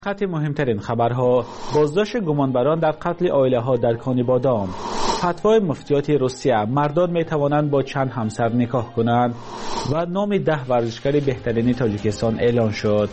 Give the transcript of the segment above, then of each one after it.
قطع مهمترین خبرها: بازداشت گمانبران در قتل عائله‌ها در کانی بادام. فتوای مفتیات روسیه: مردان می توانند با چند همسر نکاح کنند. و نام 10 ورزشکار بهترین تاجیکستان اعلان شد.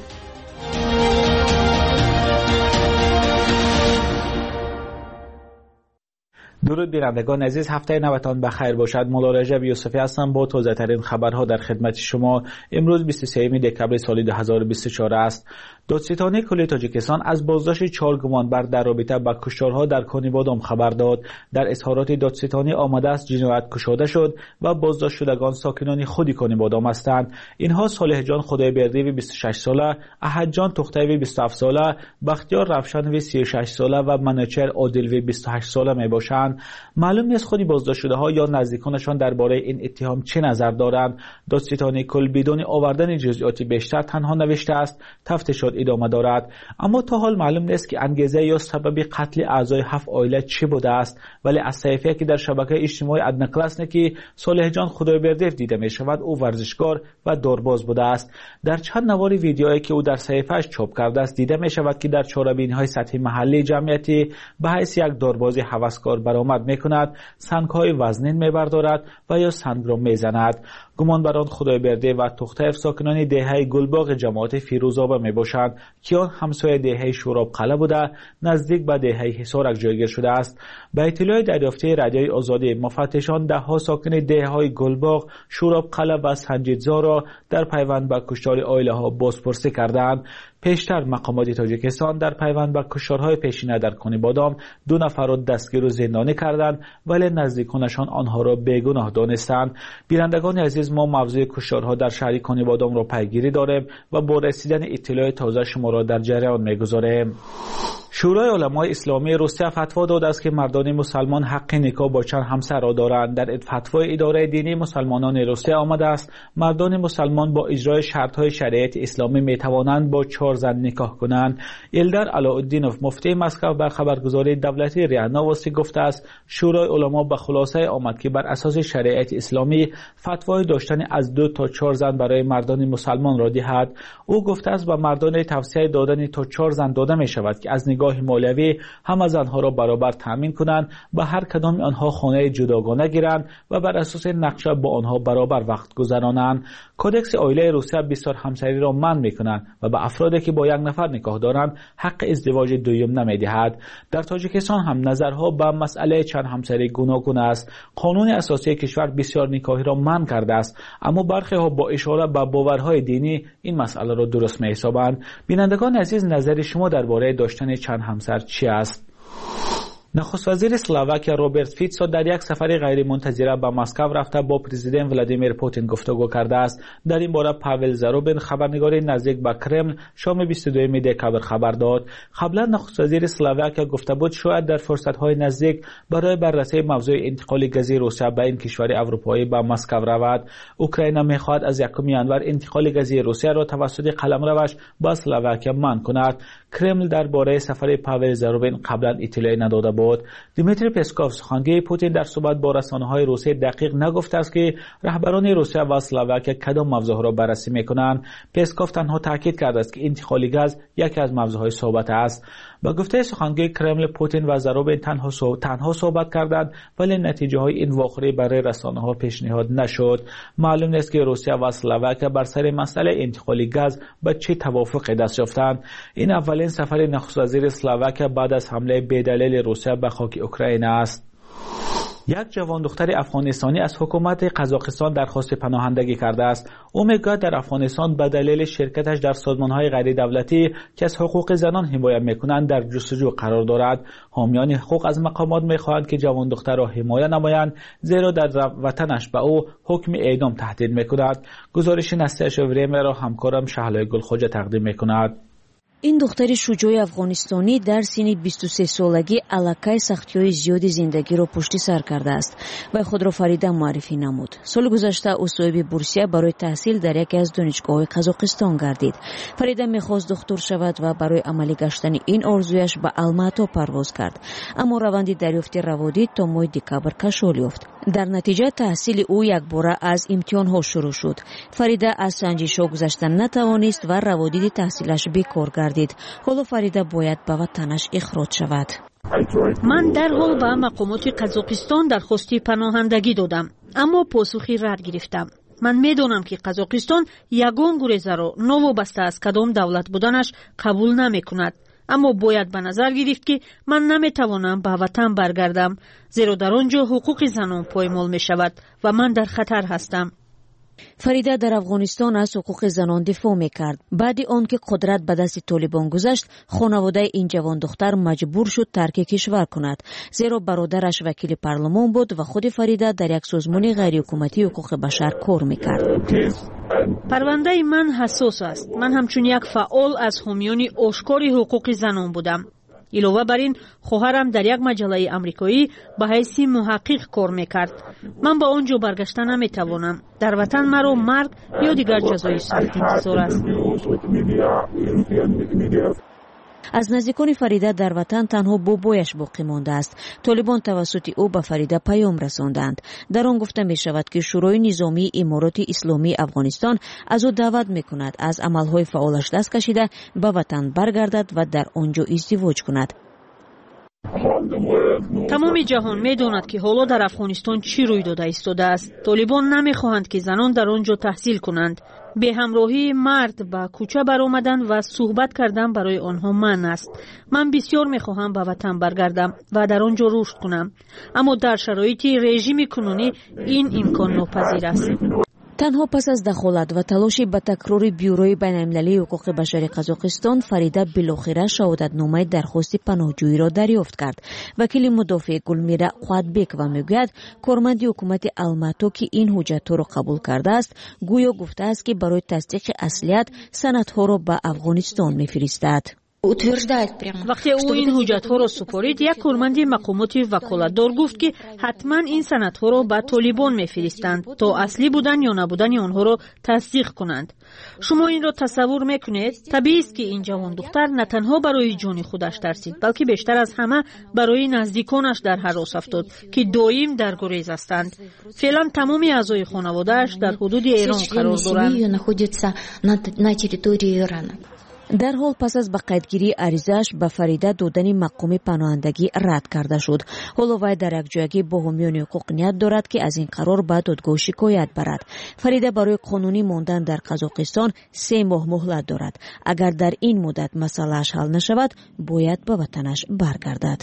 درود بینندگان عزیز، هفته نوتان بخیر باشد. مولا رجب یوسفی هستم با تازه ترین خبرها در خدمت شما. امروز 23 دکبر سال 2024 است. دادستانی کل تاجیکستان از بازداشت 4 گمانبر در رابطه با کشتارها در کانی بادام خبر داد. در اظهارات دادستانی آمده است جنایت گشوده شد و بازداشت شدگان ساکنان خود کانی بادام هستند. اینها صالح جان خدایبردی 26 ساله، احد جان تختوی 27 ساله، بختیار رفشن 36 ساله و منوچهر عادل 28 ساله می باشند. معلوم نیست خود بازداشت شده ها یا نزدیکانشان درباره این اتهام چه نظر دارند. دادستانی کل بدون آوردن جزئیات بیشتر تنها نوشته است تفتیشات ادامه دارد. اما تا حال معلوم نیست که انگیزه یا سبب قتل اعضای 7 عائله چه بوده است. ولی از صحیفه‌ای که در شبکه اجتماعی ادنقل است که صالح جان خدایبردی دیده می شود او ورزشکار و دارباز بوده است. در چند نوار ویدیویی که او در صحیفه‌اش چاپ کرده است دیده می شود که در چهاربینی‌های سطحی محلی جمعیتی به حیث یک دارباز هوسکار برآمد می کند، سنگ‌های وزنین می بردارد و یا سنگ را می زند. گمانبران خدایبردی و تختیف ساکنان دهه گلباغ جماعت فیروزآباد می باشند که آن همسایه دهه شوراب قلعه بوده نزدیک به دهه حصارک جایگیر شده است. به اطلاع دریافتی رادیوی آزادی، مفتشان 10 ساکن دهه‌های گلباغ، شوراب قلعه و سنجیدزا را در پیوند به کشتار عائله‌ها بازپرسی کردند. پیشتر مقامات تاجیکستان در پیوند به کشتارهای پیشینه در کانی بادام 2 نفر را دستگیر و زندانی کردند ولی نزدیکانشان آنها را بیگناه دانستند. بینندگان عزیز، ما موضوع کشتارها در شهر کانی بادام را پیگیری داریم و با رسیدن اطلاع تازه شما را در جریان میگذاریم. شورای علمای اسلامی روسیه فتوا داده است که مردان مسلمان حق نکاح با چند همسر را دارند. در فتوای اداره دینی مسلمانان روسیه آمده است مردان مسلمان با اجرای شرط‌های شریعت اسلامی می توانند با 4 زن نکاح کنند. ایلدار علاءالدینوف مفتی مسکو بر خبرگزاری دولتی ریا نووستی گفته است شورای علما به خلاصه آمد که بر اساس شریعت اسلامی فتوای داشتن از 2 تا 4 زن برای مردان مسلمان را دهد. او گفته است به مردان توصیه دادن تا 4 زن داده می شود که از نگاه مولوی همه زنها را برابر تامین کنند، به هر کدام آنها خانه جداگانه گیرند و بر اساس نقشه با آنها برابر وقت گذرانند. کدکس عائله روسیه بسیار همسری را منع می‌کنند و به افرادی که با 1 نفر نکاح دارند حق ازدواج دوم نمی‌دهد. در تاجیکستان هم نظرها به مسئله چند همسری گوناگون است. قانون اساسی کشور بسیار نکاحی را منع کرده است، اما برخی ها با اشاره به باورهای دینی این مسئله را درست می‌حسابند. بینندگان عزیز، نظر شما درباره داشتن چند همسر چی است؟ نخست وزیر اسلواکیا روبرت فیتسو در یک سفر غیر منتظره به مسکو رفته با پرزیدنت ولادیمیر پوتین گفتگو کرده است. در این باره پاول زاروبین خبرنگار نزدیک به کرمل شام 22 دکبر خبر داد. قبلا نخست وزیر اسلواکیا گفته بود شاید در فرصت‌های نزدیک برای بررسی موضوع انتقال گازی روسیه به این کشور اروپایی به مسکو رود. اوکراین می‌خواهد از 1 ینور انتقال گازی روسیه را توسط قلمروش به اسلواکیا منع کند. کرمل درباره سفر پاول زاروبین قبلا اطلاعی نداده بود. دیمیتری پسکوف سخنگوی پوتین در صحبت با رسانه‌های روسیه دقیق نگفته است که رهبران روسیه و اسلواکیا کدام موضوع را بررسی می‌کنند. پسکوف تنها تاکید کرده است که انتقال گاز یکی از موضوعهای صحبت است. با گفته سخنگوی کرمل، پوتین و زاروبین تنها صحبت کردند ولی نتیجه‌های این واقعه برای رسانه‌ها پیشنهاد نشد. معلوم نیست که روسیه و اسلواکیا بر سر مسئله انتقال گاز به چه توافقی دست یافتند. این اولین سفر نخست وزیر اسلواکیا بعد از حمله بی‌دلیل روسیه به خاک اوکراین است. یک جوان دختر افغانستانی از حکومت قزاقستان درخواست پناهندگی کرده است. او میگوید در افغانستان به دلیل شرکتش در سازمان‌های غیر دولتی که از حقوق زنان حمایت می‌کنند در جستجو قرار دارد. حامیان حقوق از مقامات می‌خواهند که جوان دختر را حمایت نمایند زیرا در وطنش به او حکم اعدام تهدید می‌کند. گزارش نستعش وریمه را همکارم شهلای گلخوجه تقدیم می‌کند. این دختر شجاع افغانستانی در سن 23 سالگی علاقه سختی‌های زیادی زندگی را پشت سر کرده است و خود را فریده معرفی نمود. سال گذشته او صاحب بورسیه برای تحصیل در یکی از دانشگاه‌های قزاقستان گردید. فریده می‌خواست دکتر شود و برای عملی گشتن این آرزویش به الماتا پرواز کرد، اما روند دریافت روادید تا ماه دکبر کشال یافت. در نتیجه تحصیل او یکباره از امتحان‌ها شروع شد. فریده از سنجش‌ها گذشتن نتوانست و روادید تحصیلش بیکار گردید. حالا فریده باید به وطنش اخراج شود. من در حال به مقامات قزاقستان درخواستی پناهندگی دادم، اما پاسخی رد گرفتم. من میدونم که قزاقستان یگان گریزه را نوابسته از کدام دولت بودنش قبول نمیکند، اما باید به نظر گرفت که من نمیتوانم به وطن برگردم، زیرا در آنجا حقوق زنان پایمال می شود و من در خطر هستم. فریده در افغانستان از حقوق زنان دفاع میکرد. بعد آنکه قدرت به دست طالبان گذشت، خانواده این جوان دختر مجبور شد ترک کشور کند، زیرا برادرش وکیل پارلمان بود و خود فریده در یک سازمان غیر حکومتی حقوق بشر کار میکرد. پرونده من حساس است. من همچون یک فعال از حامیان آشکار حقوق زنان بودم. علاوه بر این، خواهرم در یک مجله آمریکایی به حیث محقق کار میکرد. من به آنجا برگشتن نمیتوانم. در وطن مرا مرگ یا دیگر جزای سخت انتظار است. از نزدیکان فریده در وطن تنها بابایش باقی مانده است. طالبان توسط او به فریده پیام رساندند. در آن گفته می شود که شورای نظامی امارات اسلامی افغانستان از او دعوت می کند از عملهای فعالش دست کشیده به وطن برگردد و در آنجا ازدواج کند. تمام جهان می‌داند که حالا در افغانستان چی روی داده ایستاده است. طالبان نمی‌خواهند که زنان در آنجا تحصیل کنند. به همراهی مرد به کوچه برآمدن و صحبت کردن برای آنها منع است. من بسیار می‌خواهم به وطن برگردم و در آنجا رشد کنم، اما در شرایط رژیم کنونی این امکان ناپذیر است. تنها پس از دخالت و تلاش به تکرار بیوروی بین‌المللی حقوق بشر قزاقستان، فریده بالاخره شهادتنامه درخواست پناهجویی را دریافت کرد. وکیل مدافع گلمیره قواتبک و میگوید کارمند حکومت الماتو که این حجت را قبول کرده است، گویا گفته است که برای تصدیق اصلیت سندها را به افغانستان می‌فرستد. وقتی او این حجت‌ها را سپارید، یک کارمند مقامات وکالتدار گفت که حتما این سندها را به طالبان می‌فرستند تا اصلی بودن یا نبودن آنها را تصدیق کنند. شما این را تصور می‌کنید؟ طبیعی است که این جوان دختر نه تنها برای جان خودش ترسید، بلکه بیشتر از همه برای نزدیکانش در هراس افتاد که دائم در گریز هستند. فعلا تمام اعضای خانواده‌اش در حدود ایران قرار دارند. در حال پس از به قیدگیری عریضه‌اش به فریده دادن مقام پناهندگی رد کرده شد. حالا وی در یک جایگاه با حامیان حقوق نیت دارد که از این قرار به دادگاه شکایت برد. فریده برای قانونی ماندن در قزاقستان 3 ماه مهلت دارد. اگر در این مدت مسئله‌اش حل نشود، باید به وطنش برگردد.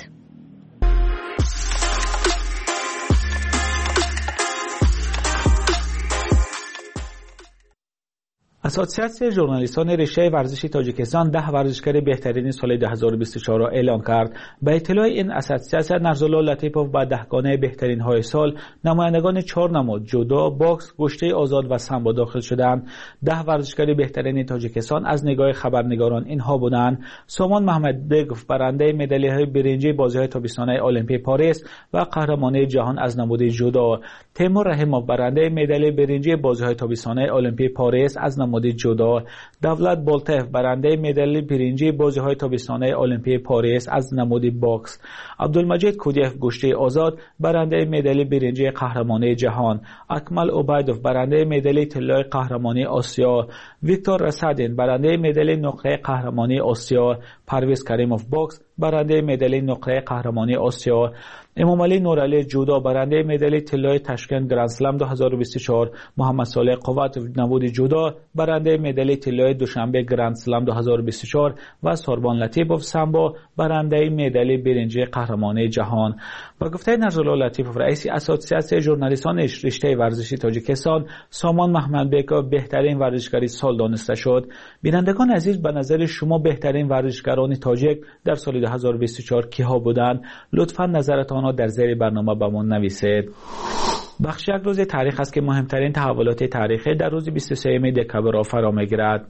اسوسیاسیون ژورنالیستان رشته ورزشی تاجیکستان 10 ورزشکار بهترین سال 2024 را اعلام کرد. به اطلاع این اسوسیاسیون نرزالله لطیپوف به 10گانه بهترین های سال نمایندگان 4 نماد جودو، باکس، گشته آزاد و سامبو داخل شدند. 10 ورزشکار بهترین تاجیکستان از نگاه خبرنگاران اینها بودند: سامان محمدبگوف برنده مدال‌های برنجی بازی‌های تابستانه المپیک پاریس و قهرمانی جهان از نماد جودو، تیمور رحیموف برنده مدال برنجی بازی‌های تابستانه المپیک پاریس از نماد جودو، دولت بالتف برنده مدال برنجی بازی‌های تابستانه المپیک پاریس از نماد باکس، عبدالمجید کودیف گشته آزاد برنده مدال برنجی قهرمانی جهان، اکمل عبیدوف برنده مدال طلای قهرمانی آسیا، ویکتور رسادین برنده مدال نقره قهرمانی آسیا، پرویز کریموف باکس برنده مدال نقره قهرمانی آسیا، امام علی نورعلی جودو برنده مدال طلای تشکند گرند اسلم 2024، محمد صالح قوت نماد جودو برنده مدال طلای دوشنبه گرند اسلم 2024 و سوربان لطیپوف سامبو برنده مدال برنجی قهرمانی جهان. با گفته نرزالله لطیپوف رئیس اسوسیاسیون ژورنالیستان رشته ورزشی تاجیکستان، سامان محمدبگوف بهترین ورزشکار سال دانسته شد. بینندگان عزیز، به نظر شما بهترین ورزشکاران تاجیک در سال 2024 کیها بودند؟ لطفاً نظرتان را در زیر برنامه به ما نویسید. بخش یک روز تاریخ است که مهمترین تحولات تاریخی در روز 23 دکمبر را فرا می‌گیرد.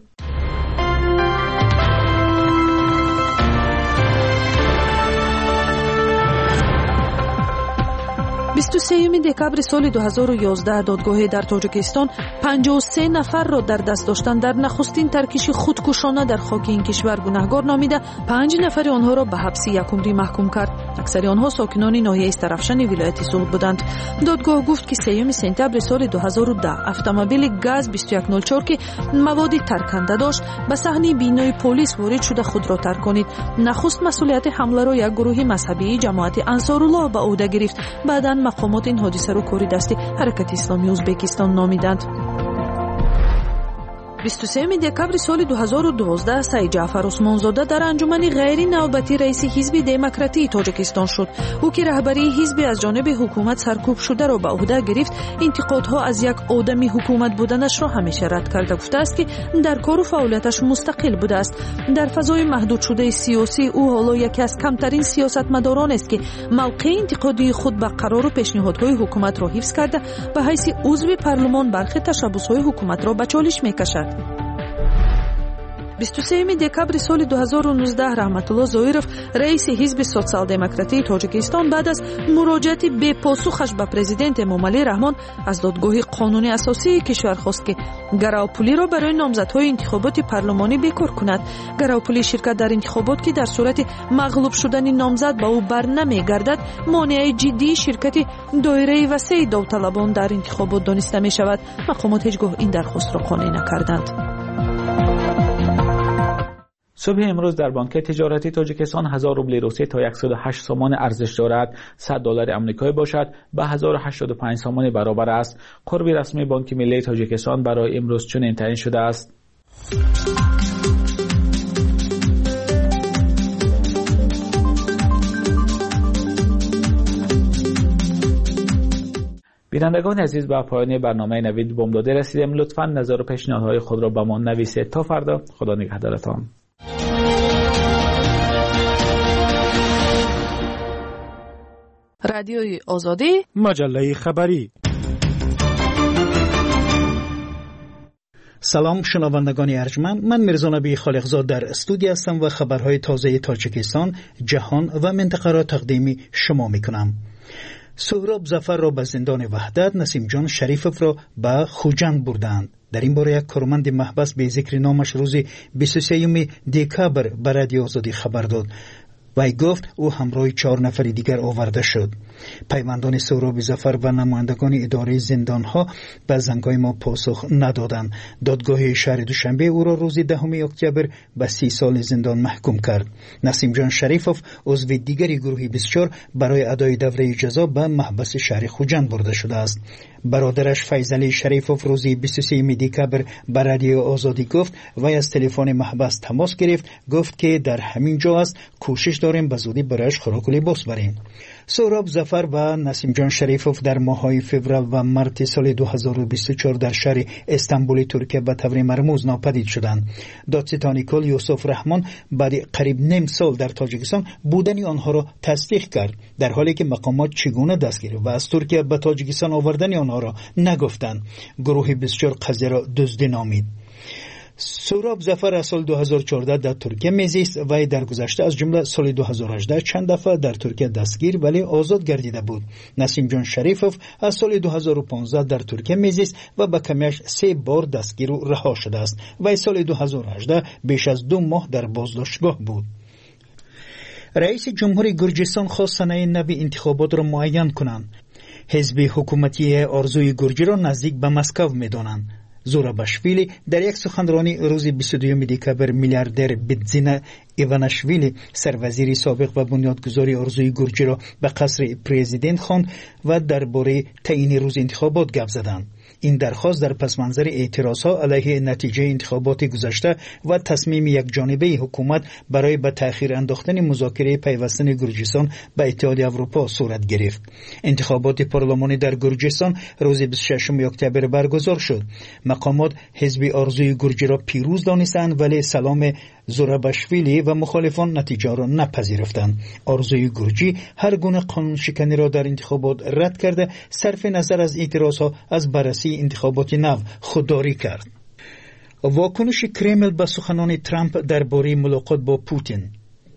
23 23 دکامبر سال 2011 دادگاه در تاجیکستان 53 نفر را در دست داشتن در نخستین ترکش خودکشانه در خاک این کشور گناهکار نامیده 5 نفر آنها را به حبس 1 عمری محکوم کرد. اکثر آنها ساکنان ناحیه استرفشن ولایت سوغد بودند. دادگاه گفت که 3 سپتامبر سال 2010 اتومبیل گاز 2104 که مواد ترکنده داشت به صحنه بینای پلیس وارد شده خود را ترک کنید. نخست مسئولیت حمله را یک گروه مذهبی جماعت انصارالله به عهده گرفت. بعداً مقامات این حادثه را کاری دست حرکت اسلامی ازبکستان نامیدند. 23 دکامبر سال 2012 سعید جعفر عثمانزاده در انجمن غیر نوبتی رئیس حزب دموکراتی تاجیکستان شد. او که رهبری حزب از جانب حکومت سرکوب شده را به عهده گرفت، انتقادها از یک آدمی حکومت بودنش را همیشه رد کرده گفته است که در کار و فعالیتش مستقل بوده است. در فضای محدود شده سیاسی او حالا یکی از کمترین سیاستمداران است که موقع انتقادی خود به قرار و پیشنهادهای حکومت را حفظ کرده به حیث عضو پارلمان برخی تشبس‌های حکومت را به چالش می‌کشد. 23 دکامبر سال 2019 رحمت الله ظاهرов رئیس حزب سوسیال دموکراتی تاجیکستان بعد از مراجعت بے پاسخش به پرزیدنت امامعلی رحمان از دادگاه قانونی اساسی کشور خواست که گراوپولی را برای نامزدهای انتخابات پارلمانی بیکار کند. گراوپولی شرکت در انتخابات که در صورت مغلوب شدن نامزد به او برنمیگردد مانع جدی شرکت دایره وسیع داوطلبان در انتخابات دانسته می شود. مقامات هیچگاه این درخواست را قانع نکردند. صبح امروز در بانک تجارتی تاجیکستان 1000 روبل روسی تا 108 سومان ارزش دارد. $100 آمریکایی باشد به 1085 سومان برابر است. قرب رسمی بانک ملی تاجیکستان برای امروز چنین تعیین شده است. بینندگان عزیز، به پایان برنامه نوید بوم داده رسیدیم. لطفاً نظر و پیشنهادهای خود را به ما نویسید. تا فردا، خدا نگهدارتان. رادیوی آزادی، مجله خبری. سلام شنوندگان ارجمند، من میرزا نبی خالقزاد در استودیو هستم و خبرهای تازه تاجیکستان، جهان و منطقه را تقدیم شما میکنم. سهراب ظفر را به زندان وحدت، نسیم جان شریفوف را به خوجند بردند. در این باره یک کارمند محبس به ذکر نامش روز 23 دکامبر به رادیو آزادی خبر داد. وی گفت او همراه 4 نفر دیگر آورده شد. پیوندان سهراب ظفر و نمایندگان اداره زندانها به زنگای ما پاسخ ندادند. دادگاه شهر دوشنبه او را روز 10 اکتبر به 30 سال زندان محکوم کرد. نسیم جان شریفوف عضو دیگری گروه 24 برای ادای دوره جزا به محبس شهر خوجند برده شده است. برادرش فیضعلی شریفوف روز 23 دکامبر به رادیو آزادی گفت وی از تلفن محبس تماس گرفت، گفت که در همین جا است، کوشش داریم به زودی برایش خوراک و لباس بریم. سهراب ظفر و نسیم جان شریفوف در ماه‌های فوریه و مارس سال 2024 در شهر استانبول ترکیه به طور مرموز ناپدید شدند. دادستان کل یوسف رحمان بعد قریب نیم سال در تاجیکستان بودن آنها را تصدیق کرد، در حالی که مقامات چگونه دستگیری و از ترکیه به تاجیکستان آوردن آنها را نگفتند. گروه 24 قضیه را دزدی نامید. سهراب ظفر از سال 2014 در ترکیه میزیست و در گذشته از جمله سال 2018 چند دفعه در ترکیه دستگیر ولی آزاد گردیده بود. نسیم جان شریفوف از سال 2015 در ترکیه میزیست و به کمیش 3 بار دستگیر و رها شده است و سال 2018 بیش از 2 ماه در بازداشتگاه بود. رئیس جمهور گرجستان خواست سنه نو انتخابات را معین کنند. حزب حکومتی آرزوی گرجی را نزدیک به مسکو می‌دانند. زوراباشویلی در یک سخنرانی روز 22 دکامبر میلیاردر بدزین ایواناشویلی سروزیر سابق و بنیادگذار آرزوی گرجی را به قصر پرزیدنت خواند و درباره تعیین روز انتخابات گپ زدند. این درخواست در پس منظر اعتراضها علیه نتیجه انتخابات گذشته و تصمیم یک جانبه حکومت برای به تأخیر انداختن مذاکره پیوستن گرجستان به اتحادیه اروپا صورت گرفت. انتخابات پارلمانی در گرجستان روز 26 اکتبر برگزار شد. مقامات حزب آرزوی گرجی را پیروز دانستند ولی سلام زوراباشویلی و مخالفان نتیجه را نپذیرفتند. آرزوی گرجی هر گونه قانون شکنی را در انتخابات رد کرده، صرف نظر از اعتراضها از بررسی انتخابات نو خودداری کرد. واکنش کرمل به سخنان ترامپ درباره ملاقات با پوتین.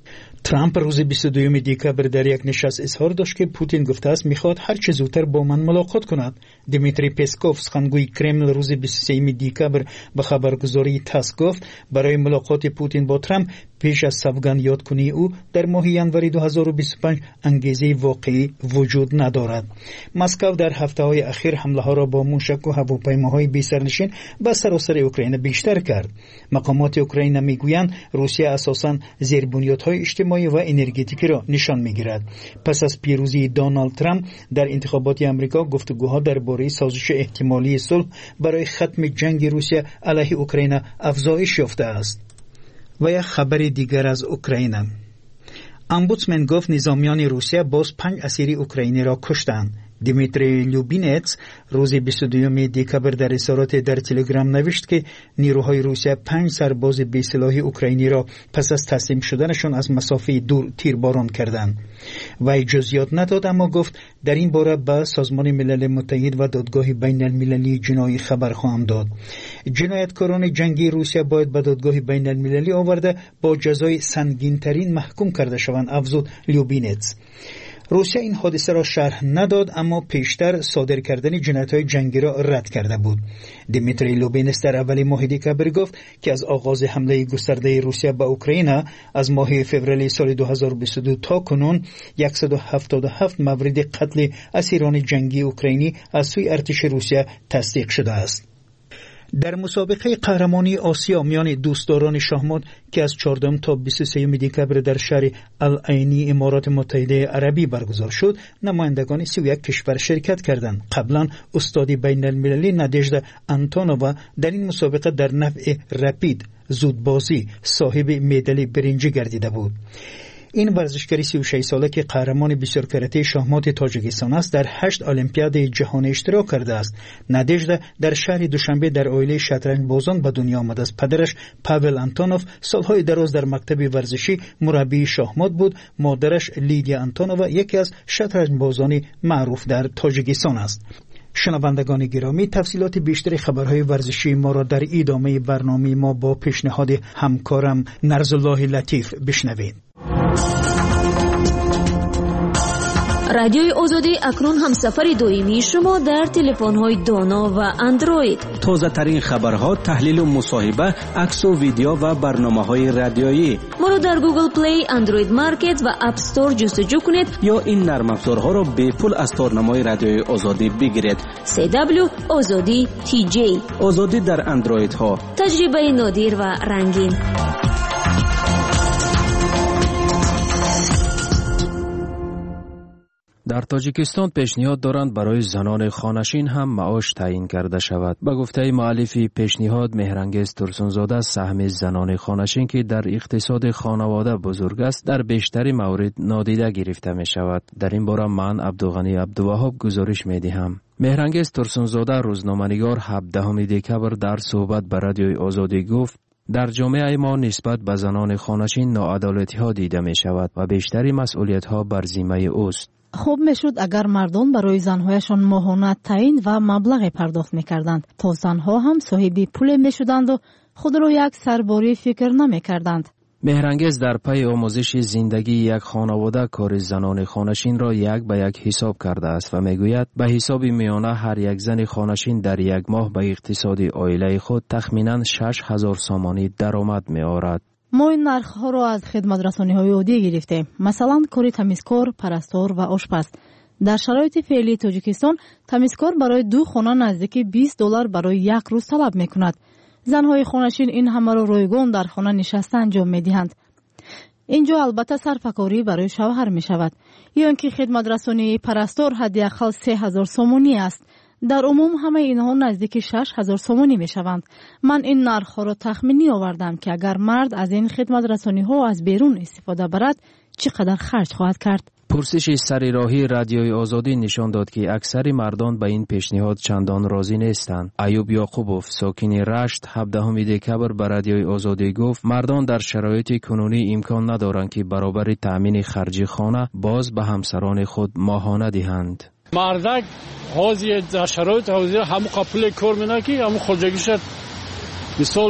ترامپ روز 22 دکبر در یک نشست اظهار داشت که پوتین گفته است میخواد هر چه زودتر با من ملاقات کند. دیمیتری پسکوف سخنگوی کرمل روز 23 دکبر به خبرگزاری تاس گفت برای ملاقات پوتین با ترامپ پیش از سوگند یادکنی او در ماه ژانویه 2025 انگیزه واقعی وجود ندارد. مسکو در هفته‌های اخیر حمله‌ها را با موشک و هواپیماهای بی‌سرنشین به سراسر اوکراین بیشتر کرد. مقامات اوکراین میگویند روسیه اساساً زیربنیادهای اجتماعی و انرژتیکی را نشان میگیرد. پس از پیروزی دونالد ترامپ در انتخابات آمریکا گفتگوها درباره سازش احتمالی صلح برای ختم جنگ روسیه علیه اوکراین افزایش یافته است. و یک خبر دیگر از اوکراین. امبودسمن گفت نظامیان روسیه باز 5 اسیر اوکراینی را کشتند. دیمیتری لوبینتس روز 22 دکبر در اظهارات در تلگرام نوشت که نیروهای روسیه 5 سرباز بی‌سلاح اوکراینی را پس از تسلیم شدنشان از مسافه دور تیرباران کردند. وی جزئیات نداد، اما گفت در این باره به سازمان ملل متحد و دادگاه بین المللی جنایی خبر خواهم داد. جنایتکاران جنگی روسیه باید به دادگاه بین المللی آورده با جزای سنگین‌ترین محکوم کرده شوند، افزود لوبینتس. روسیه این حادثه را شرح نداد، اما پیشتر صادر کردن جنایت‌های جنگی را رد کرده بود. دیمیتری لوبینتس در اول ماه دکبر گفت که از آغاز حمله گسترده روسیه به اوکراین از ماه فوریه سال 2022 تا کنون 177 مورد قتل اسیران جنگی اوکراینی از سوی ارتش روسیه تصدیق شده است. در مسابقه قهرمانی آسیا میان دوستداران شاهمات که از 14 تا 23 دکبر در شهر العینی امارات متحده عربی برگزار شد، نمایندگان 31 کشور شرکت کردند. قبلا استاد بین المللی نادژدا آنتونووا در این مسابقه در نوع رپید زودبازی صاحب مدال برنجی گردیده بود. این ورزشکار 36 ساله که قهرمان بسیار کرته شاهمات تاجیکستان است در 8 المپیاد جهان اشتراک کرده است. نادژدا در شهر دوشنبه در عائله شطرنج بازان به دنیا آمده است. پدرش پاول آنتونوف سالهای دراز در مکتب ورزشی مربی شاهمات بود. مادرش لیدیا آنتونووا یکی از شطرنج بازان معروف در تاجیکستان است. شنوندگان گرامی، تفصیلات بیشتر خبرهای ورزشی ما را در ادامه برنامه ما با پیشنهاد همکارم نرزالله لطیف بشنوید. رادیوی آزادی اکنون همسفر دائمی شما در تلفن‌های دانا و اندروید. تازه ترین خبرها، تحلیل و مصاحبه، عکس و ویدیو و برنامه‌های رادیویی. ما را در گوگل پلی، اندروید مارکت و اپ استور جستجو کنید یا این نرم افزارها را به پول از تارنمای رادیوی آزادی بگیرید. CW آزادی TJ. آزادی در اندروید ها. تجربه نادر و رنگین. در تاجیکستان پیشنهاد دارند برای زنان خانشین هم معاش تعیین کرده شود. به گفته مؤلف پیشنهاد مهرانگیز ترسونزاده، سهم زنان خانشین که در اقتصاد خانواده بزرگ است در بیشتر موارد نادیده گرفته می شود. در این باره من عبدالغنی عبدالوهاب گزارش می دهم. مهرانگیز ترسونزاده روزنامه‌نگار 17 دکبر در صحبت به رادیوی آزادی گفت در جامعه ما نسبت به زنان خانشین ناعدالتی‌ها دیده می شود و بیشتری مسئولیت‌ها بر ذمه اوست. خوب میشد اگر مردان برای زنهایشان ماهانه تعیین و مبلغ پرداخت میکردند تا زنها هم صاحب پول میشدند و خود را یک سرباری فکر نمیکردند. مهرانگیز در پی آموزش زندگی یک خانواده کار زنان خانشین را یک به یک حساب کرده است و میگوید به حساب میانه هر یک زن خانشین در یک ماه به اقتصاد عائله خود تخمینا 6,000 سامانی درآمد میآورد. ما این نرخ‌ها را از خدمت‌رسانی‌های عادی گرفتیم. مثلا کار تمیزکار، پرستار و آشپز. در شرایط فعلی تاجیکستان تمیزکار برای 2 خانه نزدیک $20 برای یک روز طلب می‌کند. زن‌های خانشین این همه را رایگان در خانه نشسته انجام می‌دهند. اینجا البته صرفه‌کاری برای شوهر می‌شود. یا اینکه خدمت‌رسانی پرستار حداقل 3,000 سامانی است. در عموم همه اینها نزدیک 6,000 سامانی می شوند. من این نرخ را تخمینی آوردم که اگر مرد از این خدمت رسانی ها از بیرون استفاده برد چقدر خرج خواهد کرد. پرسش سریراهی رادیوی آزادی نشان داد که اکثر مردان به این پیشنهاد چندان راضی نیستند. ایوب یعقوبوف ساکن رشت 17 دکبر به رادیوی آزادی گفت مردان در شرایط کنونی امکان ندارند که برابر تامین خرج خانه باز به همسران خود ماهانه دهند. مردک حاضر در شرایط حاضر همون قبول کار می‌کنه که همون خرجگیش مثال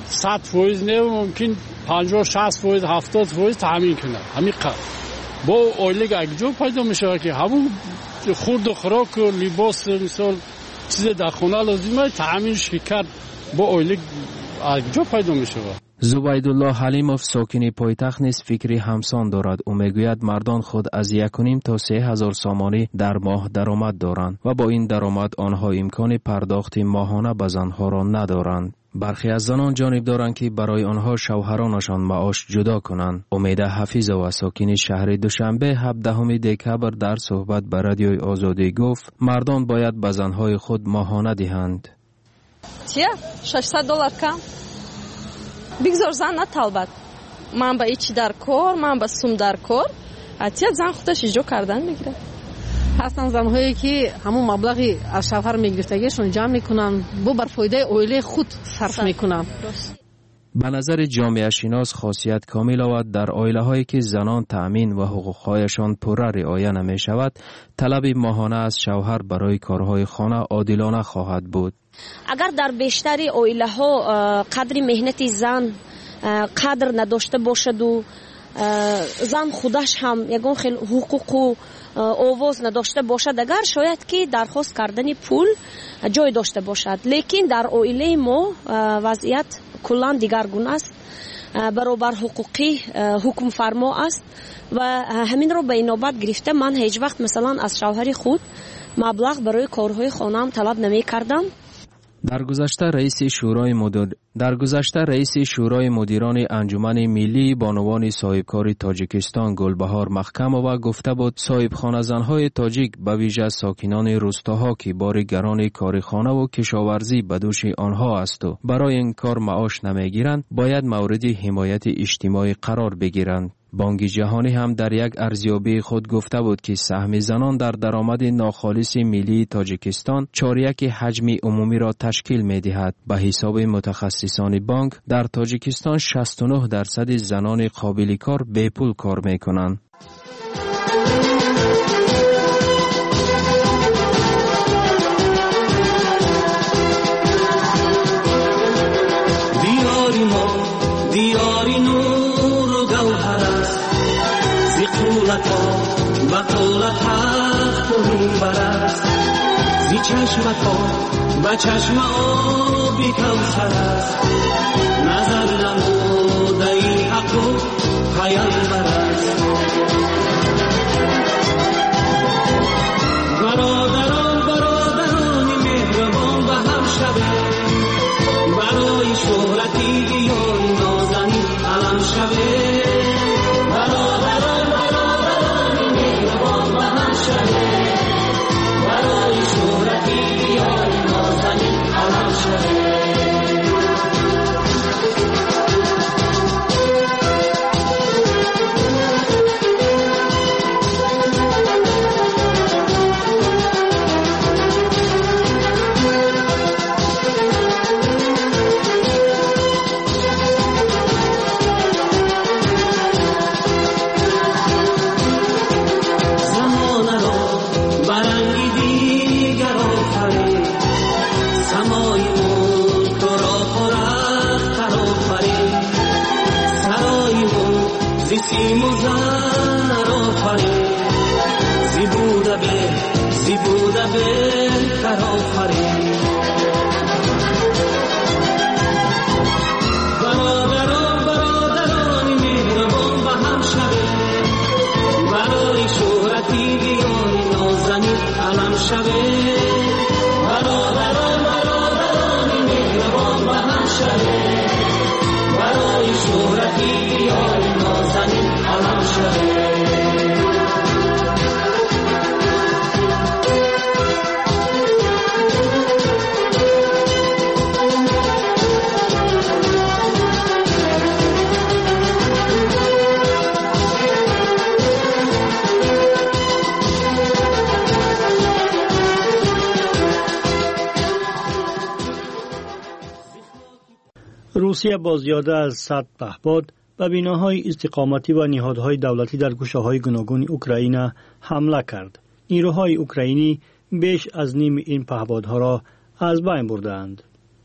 100% نه ممکن 50 60% 70% تامین کنه. همین قدر با اویلگ اگجو پیدا میشه که همون خورد و خوراک و لباس مثال چیز در خونه لازمه تامینش کرد با اویلگ اگجو پیدا میشه. زبیدالله حلیموف ساکن پایتخت نیز فکری همسان دارد. او میگوید مردان خود از 1.5 تا 3,000 سامانی در ماه درآمد دارند و با این درآمد آنها امکان پرداخت ماهانه به زنها را ندارند. برخی از زنان جانب دارند که برای آنها شوهرانشان معاش جدا کنند. امید حفیظ ساکن شهر دوشنبه 17 دکبر در صحبت به رادیوی آزادی گفت مردان باید به زنهای خود ماهانه دهند. چیه؟ $600 کم؟ بگذار زن نطلبد. من با ایچی در کار، من با سوم در کار. اتیت زن خودش ایجا کردن میگیره. هستن زنهایی که همون مبلغی از شوهر میگرفتگیشون جمع میکنن بو بر فایده اویله خود صرف میکنن. به نظر جامعه شناس خاصیت کامل آورد در عائله هایی که زنان تأمین و حقوقهایشان پوره رعایت نمی شود طلب ماهانه از شوهر برای کارهای خانه عادلانه خواهد بود. اگر در بیشتری عائله ها قدر مهنت زن قدر نداشته باشد و زن خودش هم یگان خیلی حقوق و آواز نداشته باشد اگر شاید که درخواست کردن پول جای داشته باشد، لیکن در عائله ما وضعیت کلان دیگرگونه است. برابر حقوقی حکم فرما است و همین رو به این نوبت گرفته من هیچ وقت مثلا از شوهر خود مبلغ برای کارهای خانه‌ام طلب نمی کردم. در گذشته رئیس شورای مدیران انجمن ملی بانوان صاحبکار تاجیکستان گلبهار محکمووا گفته بود صاحبخانه زنهای تاجیک به ویژه ساکنان روستاها که بار گران کار خانه و کشاورزی به دوش آنها است و برای این کار معاش نمیگیرند باید مورد حمایت اجتماعی قرار بگیرند. بانک جهانی هم در یک ارزیابی خود گفته بود که سهم زنان در درآمد ناخالص ملی تاجیکستان 4/1 حجم عمومی را تشکیل می دهد. به حساب متخصصان بانک در تاجیکستان 69% زنان قابل کار بے پول کار می کنند. بطولت حق کنون برست زی چشمتا با چشم آبی کوثر است نظر نموده ای حق و پیامبر است. برادران مهربان به هم شوه برای شهرتی بیان نازنین علم شوه. روسیه با زیاده از 100 پهپاد به بناهای استقامتی و نهادهای دولتی در گوشه‌های گوناگون اوکراین حمله کرد. نیروهای اوکراینی بیش از نیم این پهپادها را از بین بردند.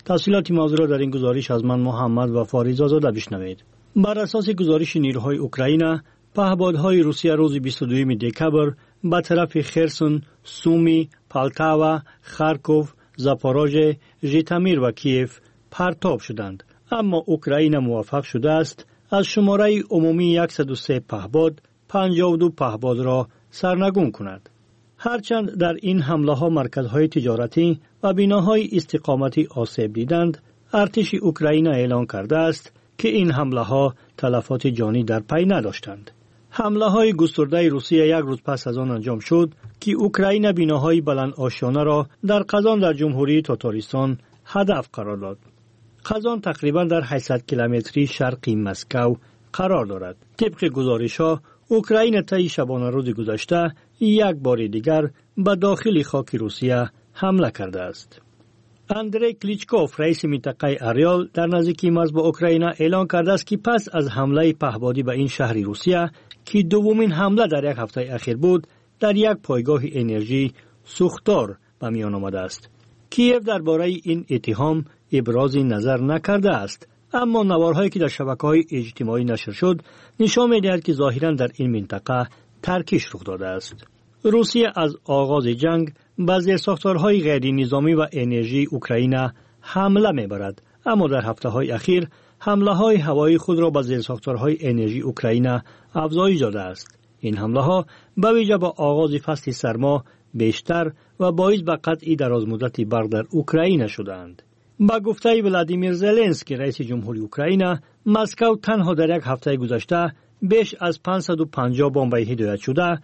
تفصیلات موضوع را در این گزارش از من محمد و فاریز آزاده بشنوید. بر اساس گزارش نیروهای اوکراین، پهپادهای روسیه روز 22 دکبر به طرف خرسون، سومی، پالتاوا، خارکوف، زاپاروژه، ژیتامیر و کیف پرتاب شدند. اما اوکراین موفق شده است از شماره عمومی 103 پهپاد 52 پهپاد را سرنگون کند. هرچند در این حمله ها مرکزهای تجارتی و بناهای استقامتی آسیب دیدند، ارتش اوکراین اعلام کرده است که این حمله ها تلفات جانی در پی نداشتند. حمله های گسترده روسیه یک روز پس از آن انجام شد که اوکراین بناهای بلند آشیانه را در قزان در جمهوری تاتارستان هدف قرار داد. قزان تقریبا در 800 کیلومتری شرقی مسکو قرار دارد. طبق گزارش‌ها اوکراین طی شبانه روز گذشته یک بار دیگر به داخل خاک روسیه حمله کرده است. اندری کلیچکوف رئیس منطقه اریال در نزدیکی مرز با اوکراین اعلام کرده است که پس از حمله پهپادی به این شهر روسیه که دومین حمله در یک هفته اخیر بود، در یک پایگاه انرژی سوختار به میان آمده است. کیف درباره این اتهام ابراز نظر نکرده است، اما نوارهایی که در شبکه‌های اجتماعی نشر شد نشان می‌دهد که ظاهراً در این منطقه ترکیش رخ داده است. روسیه از آغاز جنگ به زیرساختارهای غیر نظامی و انرژی اوکراین حمله می‌برد، اما در هفته‌های اخیر حمله‌های هوایی خود را به زیرساختارهای انرژی اوکراین افزایش داده است. این حمله‌ها به ویژه با آغاز فصل سرما بیشتر و باعث به قطع درازمدت برق در اوکراین شدند. با گفته ولادیمیر زلنسکی رئیس جمهوری اوکراین، مسکو تنها در یک هفته گذشته بیش از 550 بمب هدایت شده،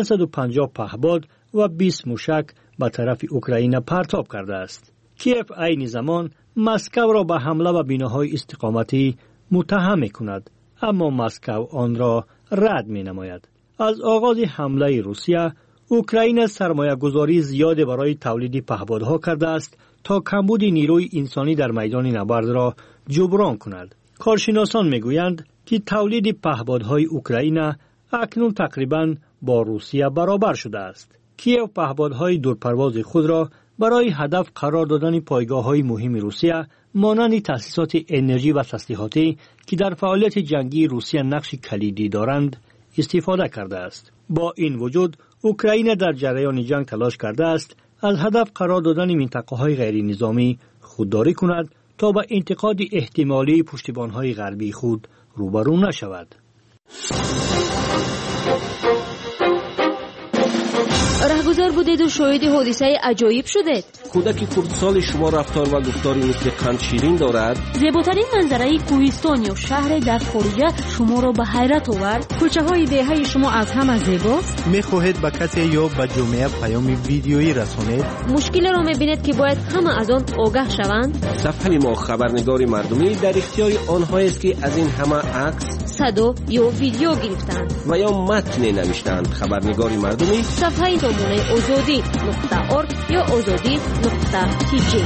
550 پهپاد و 20 موشک به طرف اوکراین پرتاب کرده است. کیف عین زمان مسکو را به حمله و بناهای استقامتی متهم می‌کند، اما مسکو آن را رد می‌نماید. از آغاز حمله روسیه، اوکراین سرمایه‌گذاری زیاد برای تولید پهپادها کرده است تا کمبود نیروی انسانی در میدان نبرد را جبران کند. کارشناسان میگویند که تولید پهپادهای اوکراین اکنون تقریباً با روسیه برابر شده است. کیف پهپادهای دورپرواز خود را برای هدف قرار دادن پایگاه‌های مهم روسیه مانند تأسیسات انرژی و تسلیحاتی که در فعالیت جنگی روسیه نقش کلیدی دارند استفاده کرده است. با این وجود اوکراین در جریان جنگ تلاش کرده است از هدف قرار دادن منطقه‌های غیر نظامی خودداری کند تا با انتقاد احتمالی پشتیبان‌های غربی خود روبرو نشود. رهگذر بودید و شاهد حادثه عجایب شدید. کودک خردسال شما رفتار و گفتاری مثل قند شیرین دارد. زیباترین منظره کوهستان یا شهر در خارج شما را به حیرت آورد. کوچه های دهه شما از همه زیباست. میخواهید به کسی یا به جامعه پیام ویدیویی رسانید؟ مشکل را میبینید که باید همه از آن آگاه شوند. صفحه ما خبرنگار مردمی در اختیار آنها است که از این همه عکس، صدا یا ویدیو گرفتند و یا متن نوشتند. خبرنگار مردمی صفحه نمونه azadi.org یا azadi.tg.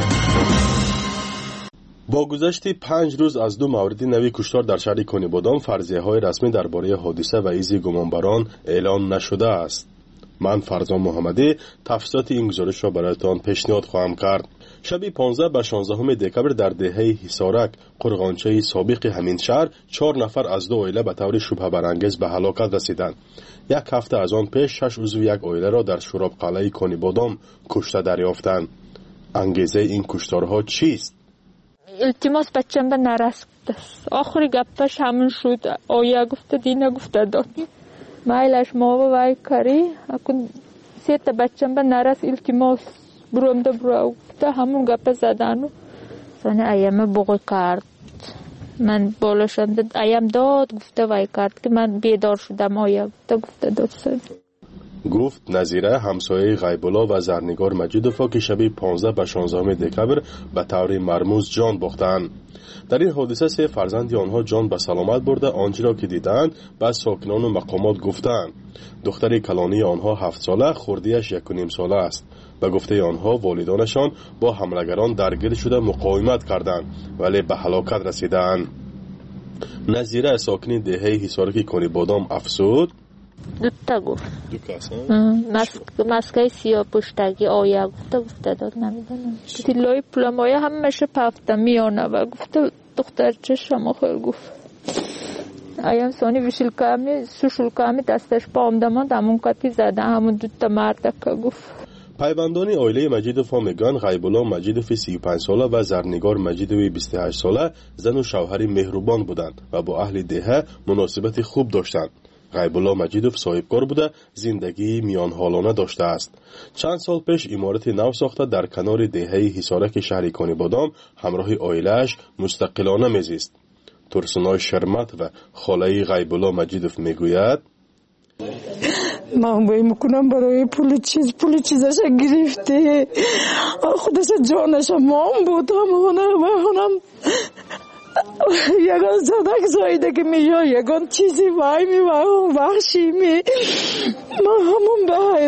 با گذشت 5 روز از 2 مورد نوی کشتار در شهر کنیبادام فرضیه‌های رسمی درباره حادثه و ایزی گمانبران اعلام نشده است. من فرزان محمدی تفصیلات این گزارش را برایتان پیشنهاد خواهم کرد. شب 15 به 16 دکبر در دهه حصارک، قرغانچه سابق همین شهر، 4 نفر از 2 عائله به طور شبهه برانگیز به هلاکت رسیدند. یک هفته از آن پیش 6 عضو یک عائله را در شوراب قلعه کنیبادام کشته دریافتند. انگیزه این کشتارها چیست؟ التماس بچم به نرس آخری گپش همون شد. آیا گفته دینا گفته داد مایلش ما و وای کاری اکن سیت بچم به نرس التماس بروم ده برو تا همون گپ زدن و سانه ایم بغی کرد. من بالاشم ایم داد گفته وای کرد که من بیدار شدم. آیا گفته داد سن گفت نظیره همسایه غیب‌الله و زرنگار مجیدوفا که شب 15 به 16 دکبر به طور مرموز جان باختند. در این حادثه 3 فرزند آنها جان به سلامت برده. آنچه را که دیدند به ساکنان و مقامات گفتند. دختر کلانی آنها 7 ساله، خردیش 1.5 ساله است. به گفته آنها والدانشان با حملگران درگیر شده مقاومت کردند ولی به هلاکت رسیدند. نظیره ساکن دهه حصارک کنیبادام افزود: دوتا گفت. دو کس مسکه سیاه پشتگی آیا گفته داد نمیدونم. تیلای پولمایه همشه پفته میانه و گفته دختر چشم خیلی گفت. ایام سانی وشلکامی سوشلکامی دستش با آمدمان دمون کتی زده همون دوتا مرد که گفت. پیوندان عائله مجیدوف میگن غیب الله مجیدوف 35 ساله و زرنگار مجیدوف 28 ساله زن و شوهر مهربان بودند و با اهل دهه مناسبت خوب داشتند. غیب الله مجیدوف صاحبکار بوده، زندگی میان حالانه داشته است. چند سال پیش عمارت نو ساخته در کنار دهه حصارک شهر کانیبادام همراه عائله‌اش مستقلانه میزیست. ترسنای شرمت و خاله غیب الله مجیدوف میگوید من باید میکنم برای پول چیزش گرفته خودش جانش مام بود همونم یگان زدک زایده که میاد یگان چیزی وای می وای وحشی می من همون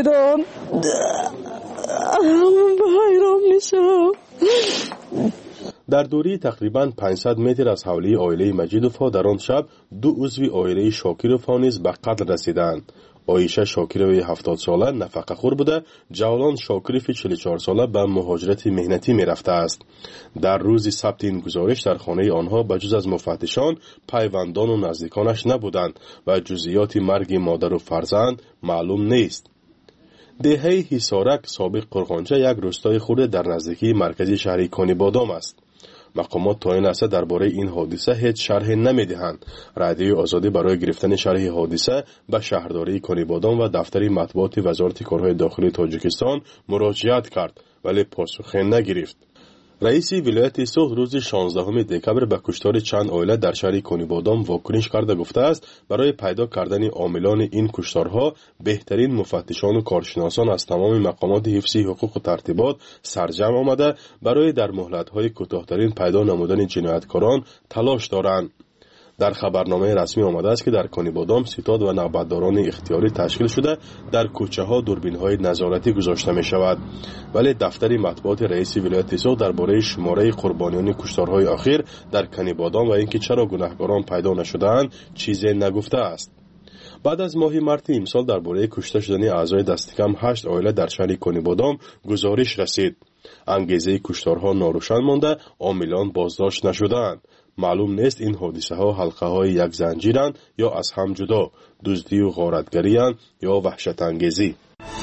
به حیران میشم. در دوری تقریباً 500 متر از حولی عائله مجیدوف ها در آن شب دو عضو عائله شاکروف ها نیز به قتل رسیدند. عایشه شاکروف 70 ساله نفقه خور بوده، جولان شاکروف 44 ساله به مهاجرت مهنتی می رفته است. در روز ثبت این گزارش در خانه آنها بجز از مفتشان پیوندان و نزدیکانش نبودند و جزئیات مرگ مادر و فرزند معلوم نیست. دهه حصارک سابق قرغانچه یک روستای خورده در نزدیکی مرکزی شهر کانیبادام است. مقامات تا این لحظه درباره این حادثه هیچ شرح نمیدهند. رادیوی آزادی برای گرفتن شرح حادثه به شهرداری کانیبادام و دفتر مطبوعات وزارت کارهای داخلی تاجیکستان مراجعت کرد ولی پاسخی نگرفت. رئیس ولایت سوخت روز 16 دکبر به کشتار چند عائله در شهر کانیبادام واکنش کرده گفته است برای پیدا کردن عاملان این کشتارها بهترین مفتشان و کارشناسان از تمام مقامات حفظی حقوق و ترتیبات سرجم آمده برای در مهلت‌های کوتاه‌ترین پیدا نمودن جنایتکاران تلاش دارند. در خبرنامه رسمی آمده است که در کانیبادام ستاد و نوبتداران اختیاری تشکیل شده در کوچه ها دوربین های نظارتی گذاشته می شود، ولی دفتر مطبوعات رئیس ولایت سوخت درباره شماره قربانیان کشتارهای اخیر در کانیبادام و اینکه چرا گناهکاران پیدا نشده‌اند چیزی نگفته است. بعد از ماه مارس امسال درباره کشته شدن اعضای دست کم 8 عائله در شهر کانیبادام گزارش رسید. انگیزه کشتارها ناروشن مانده، عاملان بازداشت نشده‌اند. معلوم نیست این حادثه ها حلقه های یک زنجیرند یا از هم جدا، دزدی و غارتگری یا وحشت انگیزی.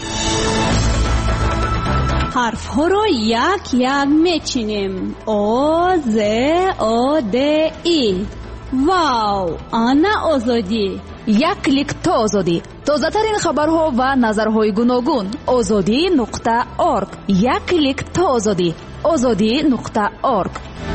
حرف ها رو یک یک میچینیم. او ز او د ای. واو، آنا آزادی. یک کلیک تا آزادی. تازه ترین خبرها و نظرهای گوناگون. azadi.org. یک کلیک تا آزادی. azadi.org.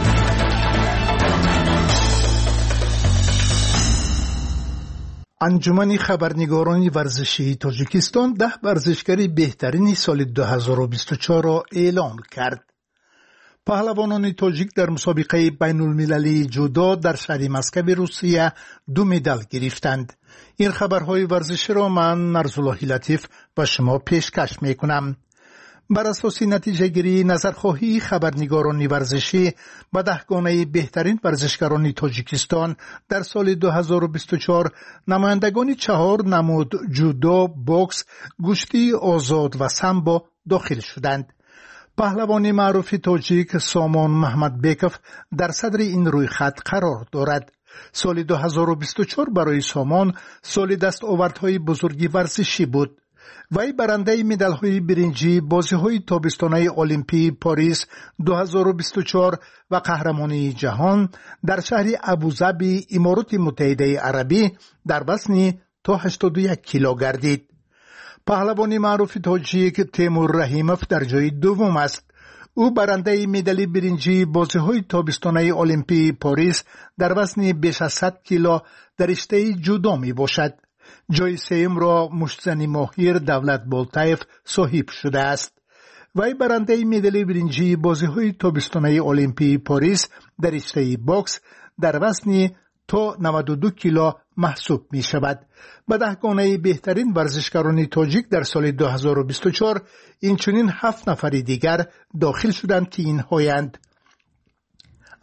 انجمن خبرنگاران ورزشی تاجیکستان 10 ورزشکاری بهترین سال 2024 را اعلام کرد. پهلوانان تاجیک در مسابقه بین المللی جودو در شهر مسکو روسیه 2 مدال گرفتند. این خبرهای ورزشی را من نرزالله لطیف به شما پیشکش میکنم. بر اساس نتیجه گیری نظرخواهی خبرنگاران ورزشی به 10 گانه بهترین ورزشکاران تاجیکستان در سال 2024 نمایندگان 4 نمود جودو، بوکس، گشتی آزاد و سامبو داخل شدند. پهلوان معروف تاجیک سامان محمد بیکوف در صدر این رویخط قرار دارد. سال 2024 برای سامان سال دستاوردهای بزرگی ورزشی بود. وی برنده مدال‌های برنجی بازی‌های تابستانه المپی پاریس 2024 و قهرمانی جهان در شهر ابوظبی امارات متحده عربی در وزن تا 81 کیلو گردید. پهلوان معروف تاجیک تیمور رحیموف در جای دوم است. او برنده مدال برنجی بازی‌های تابستانه المپی پاریس در وزن بیش از 100 کیلو در رشته جودو میباشد. جای سوم را مشتزن ماهر دولت بالتایف صاحب شده است. وی برنده مدال برنجی بازی‌های تابستانه المپی پاریس در رشته باکس در وزن تا 92 کیلو محسوب می شود. به 10 گانه بهترین ورزشکاران تاجیک در سال 2024 اینچنین 7 نفر دیگر داخل شدند که اینهایند: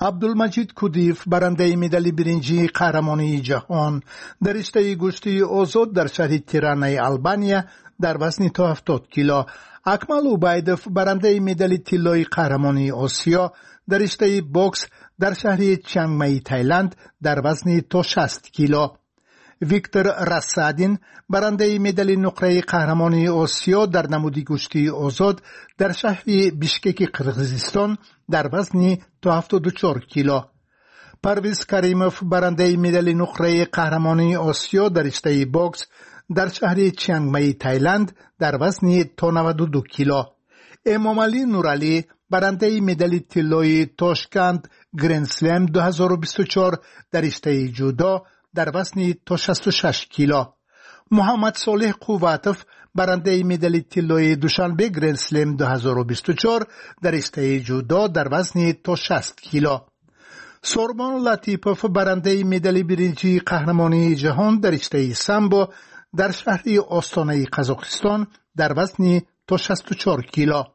عبدالمجید کودیف برنده مدال برنجی قهرمانی جهان در رشته گوشتی آزاد در شهر تیرانه آلبانیا در وزن تا 70 کیلو، اکمل اوبایدوف برنده مدال طلایی قهرمانی آسیا در رشته بوکس در شهر چیانگ مای تایلند در وزن تا 60 کیلو، ویکتور راسادین برنده مدال نقره قهرمانی آسیا در نمود گوشتی آزاد در شهر بیشکک قرقیزستان در وزن تا 74 کیلو، پرویز کریموف برنده مدال نقره قهرمانی آسیا در رشته بوکس در شهر چیانگ مای تایلند در وزن تا 92 کیلو، امامعلی نورعلی برنده مدال طلایی تاشکند گرند سلم 2024 در رشته جودو در وزن تا 66 کیلو، محمد صالح قواتوف برنده مدال طلایی دوشنبه گرند سلم 2024 در رشته جودو در وزن تا 60 کیلو، سوربان لطیپوف برنده مدال برنجی قهرمانی جهان در رشته سامبو در شهر آستانه قزاقستان در وزن تا 64 کیلو.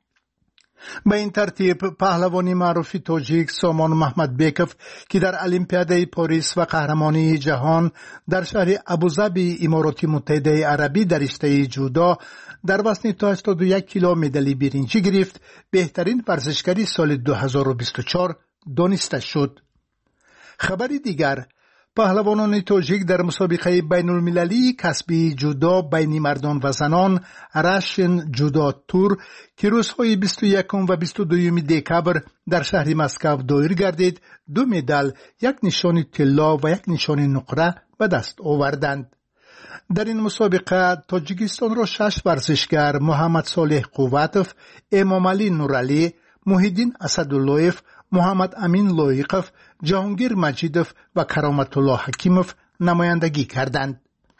به این ترتیب پهلوانی معروف تاجیک سامان محمد بیکوف که در المپیاده پاریس و قهرمانی جهان در شهر ابوظبی امارات متحده عربی در رشته جودو در وزن تا 81 کیلو مدال برنجی گرفت، بهترین ورزشکاری سال 2024 دانسته شد. خبری دیگر، پهلوانان تاجیک در مسابقه بین المللی کسبی جودو بین مردان و زنان راشن جودو تور که روزهای 21 و 22 دکبر در شهر مسکو دایر گردید، 2 مدال، 1 نشان طلا و 1 نشان نقره به دست آوردند. در این مسابقه تاجیکستان را 6 ورزشگر محمد صالح قواتوف، امامعلی نورعلی، محیدین اسداللهیف، محمد امین لایقوف، جهانگیر مجیدوف و کرامت الله حکیموف نمایندگی کردند.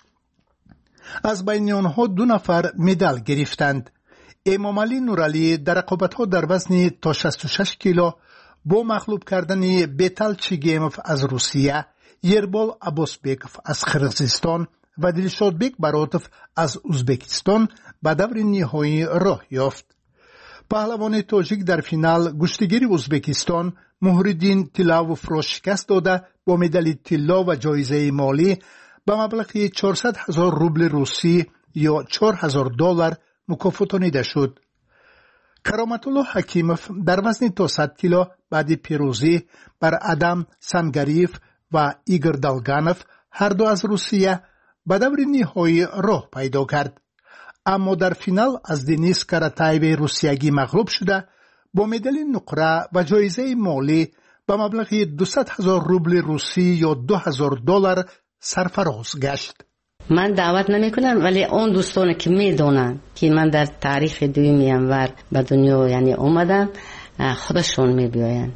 از بین آنها 2 نفر مدال گرفتند. امامعلی نورعلی در رقابت‌ها در وزن تا 66 کیلو با مغلوب کردن بیتال چیگیموف از روسیه، یربال عباسبکوف از قرقیزستان و دلشادبک براتوف از ازبکستان به دور نهایی راه یافت. پهلوان تاجیک در فینال گشتگیر ازبکستان مهردین تلاوف را شکست داده با مدال طلا و جایزه مالی به مبلغ 400,000 روبل روسی یا $4,000 مکافاتانیده شد. کرامت الله حکیموف در وزن تا 100 کیلو بعد پیروزی بر ادم سنگریف و ایگور دالگانوف هر دو از روسیه به دور نهایی راه پیدا کرد، اما در فینال از دنیس کاراتایو روسیگی مغلوب شده با مدال نقره و جایزه مالی به مبلغ 200,000 روبل روسی یا $2,000 سرفراز گشت. من دعوت نمی کنم، ولی اون دوستان که می دونن که من در تاریخ 2 ینور به دنیا یعنی اومدم خودشون می بیاین.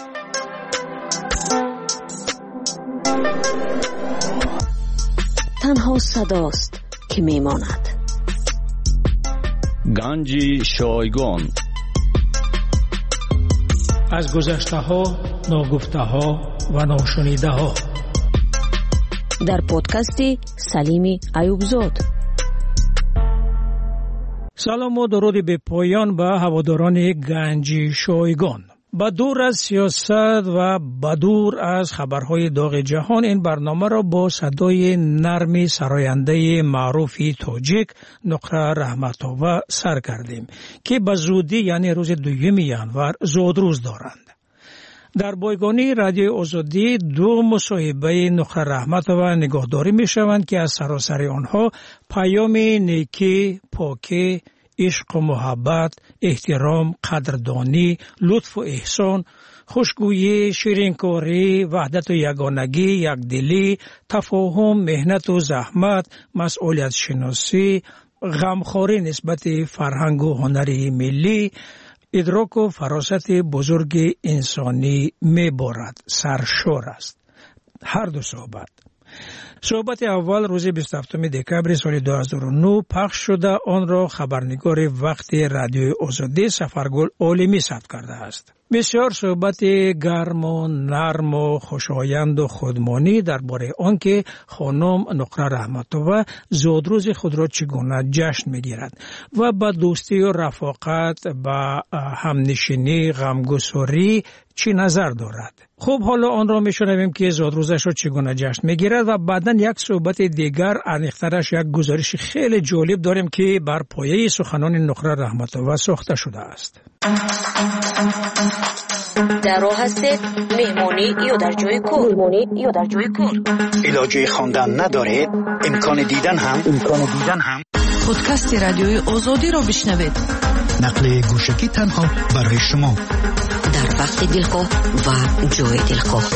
تنها صداست که می ماند. گنج شایگان از گذشته ها، ناگفته ها و ناشنیده ها در پادکست سلیم ایوبزاد. سلام و درود به پایان به هواداران گنج شایگان. با دور از سیاست و با دور از خبرهای داغ جهان، این برنامه را با صدای نرم سراینده معروف تاجیک نقره رحمت‌آور سر کردیم که به زودی یعنی روز 2 ینور زادروز دارند. در بایگانی رادیو آزادی 2 مصاحبه نقره رحمت‌آور نگاهداری می شوند که از سراسر آنها پیام نیکی، پاکی، عشق و محبت، احترام، قدردانی، لطف و احسان، خوشگویی، شیرینکاری، وحدت و یگانگی، یکدلی، تفاهم، مهنت و زحمت، مسئولیت شناسی، غمخواری نسبت فرهنگ و هنری ملی، ادراک و فراست بزرگ انسانی می‌بارد. سرشار است هر 2 صحبت اول روز 27 دکبر سال 2009 پخش شده. آن را خبرنگار وقت رادیو آزادی سفرگل عالمی ثبت کرده است. بسیار صحبت گرم و نرم و خوشایند و خودمانی درباره آنکه خانم نقره رحمت‌الله زادروز خود را چگونه جشن می‌گیرد و با دوستی و رفاقت با همنشینی غمگساری چی نظر دارد. خب حالا آن را میشنویم که زادروزش را چگونه جشن میگیرد و بعداً یک صحبت دیگر عمیق‌ترش یک گزارش خیلی جالب داریم که بر پایه سخنان نقره رحمت‌الله ساخته شده است. در راه هستید مهمانی یا در جای کار علاجه خواندن ندارید امکان دیدن هم پادکست رادیوی آزادی را بشنوید. نقل گوشکی تنها برای شما در وقت دلخواه و جای دلخواه.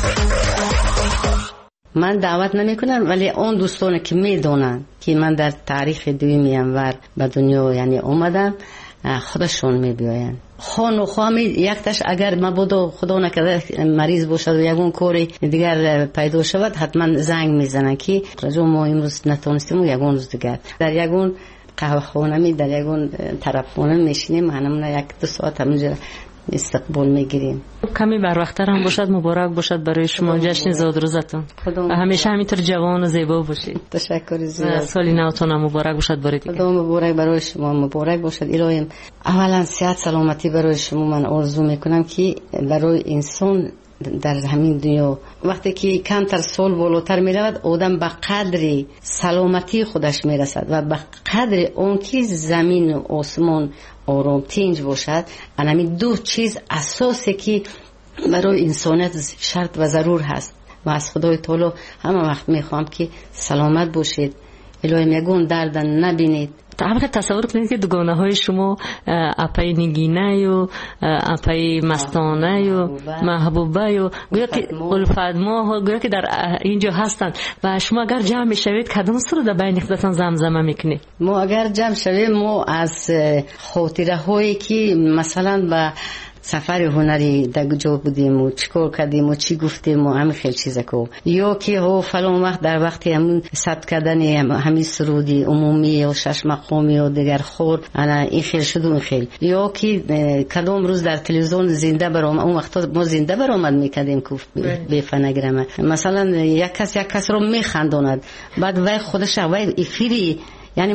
من دعوت نمی کنم، ولی اون دوستانی که می دونن که من در تاریخ دوم ینور به دنیا یعنی اومدم خودشون می بیاین. خان و خوامی یکتش اگر مبادا خدا نکرده مریض باشد و یگون کاری دیگر پیدا شود حتما زنگ میزنن که رجوع ما امروز نتونستیم و یگون روز دیگر در یگون قهوه خانه در یگون طرف خانه میشینیم، همون 1-2 ساعت همونجا استقبال میگیریم. کمی بر وقت‌تر هم باشد. مبارک باشد برای شما جشن زادروزتون و همیشه همینطور جوان و زیبا باشید. تشکر زیاد. سالی نوتون مبارک باشد برای دیگه. خدا مبارک برای شما، مبارک باشد. الهی اولا صحت سلامتی برای شما من آرزو میکنم که برای انسان در همین دنیا وقتی که کمتر سال بالاتر می رود آدم به قدر سلامتی خودش می رسد و به قدر اون که زمین و آسمان آرام تنج باشد. همین دو چیز اساسی که برای انسانیت شرط و ضرور هست و از خدای تعالی همه وقت می خواهم که سلامت باشید، الهی میگون درد نبینید. طبعا تصور کنید که دوگانه های شما اپای نگینه و اپای مستانه و محبوبه و گویا که الفدما گویا که در اینجا هستند و شما اگر جمع میشوید کدام سر در بین خودتان زمزمه میکنید؟ ما اگر جمع شویم ما از خاطره هایی که مثلا با سفر هنری در کجا بودیم و چیکار کردیم و چی گفتیم و همین خیلی چیزا کو یا که ها فلان وقت در وقتی همون ثبت کردن همین سرودی عمومی و 6 مقامی و دیگر خور انا این خیلی شد و این خیلی یا که کدام روز در تلویزیون زنده برام اون وقتا ما زنده برآمد میکردیم که به فنگرامه مثلا یک کس رو میخندوند بعد وای خودش وای افیری یعنی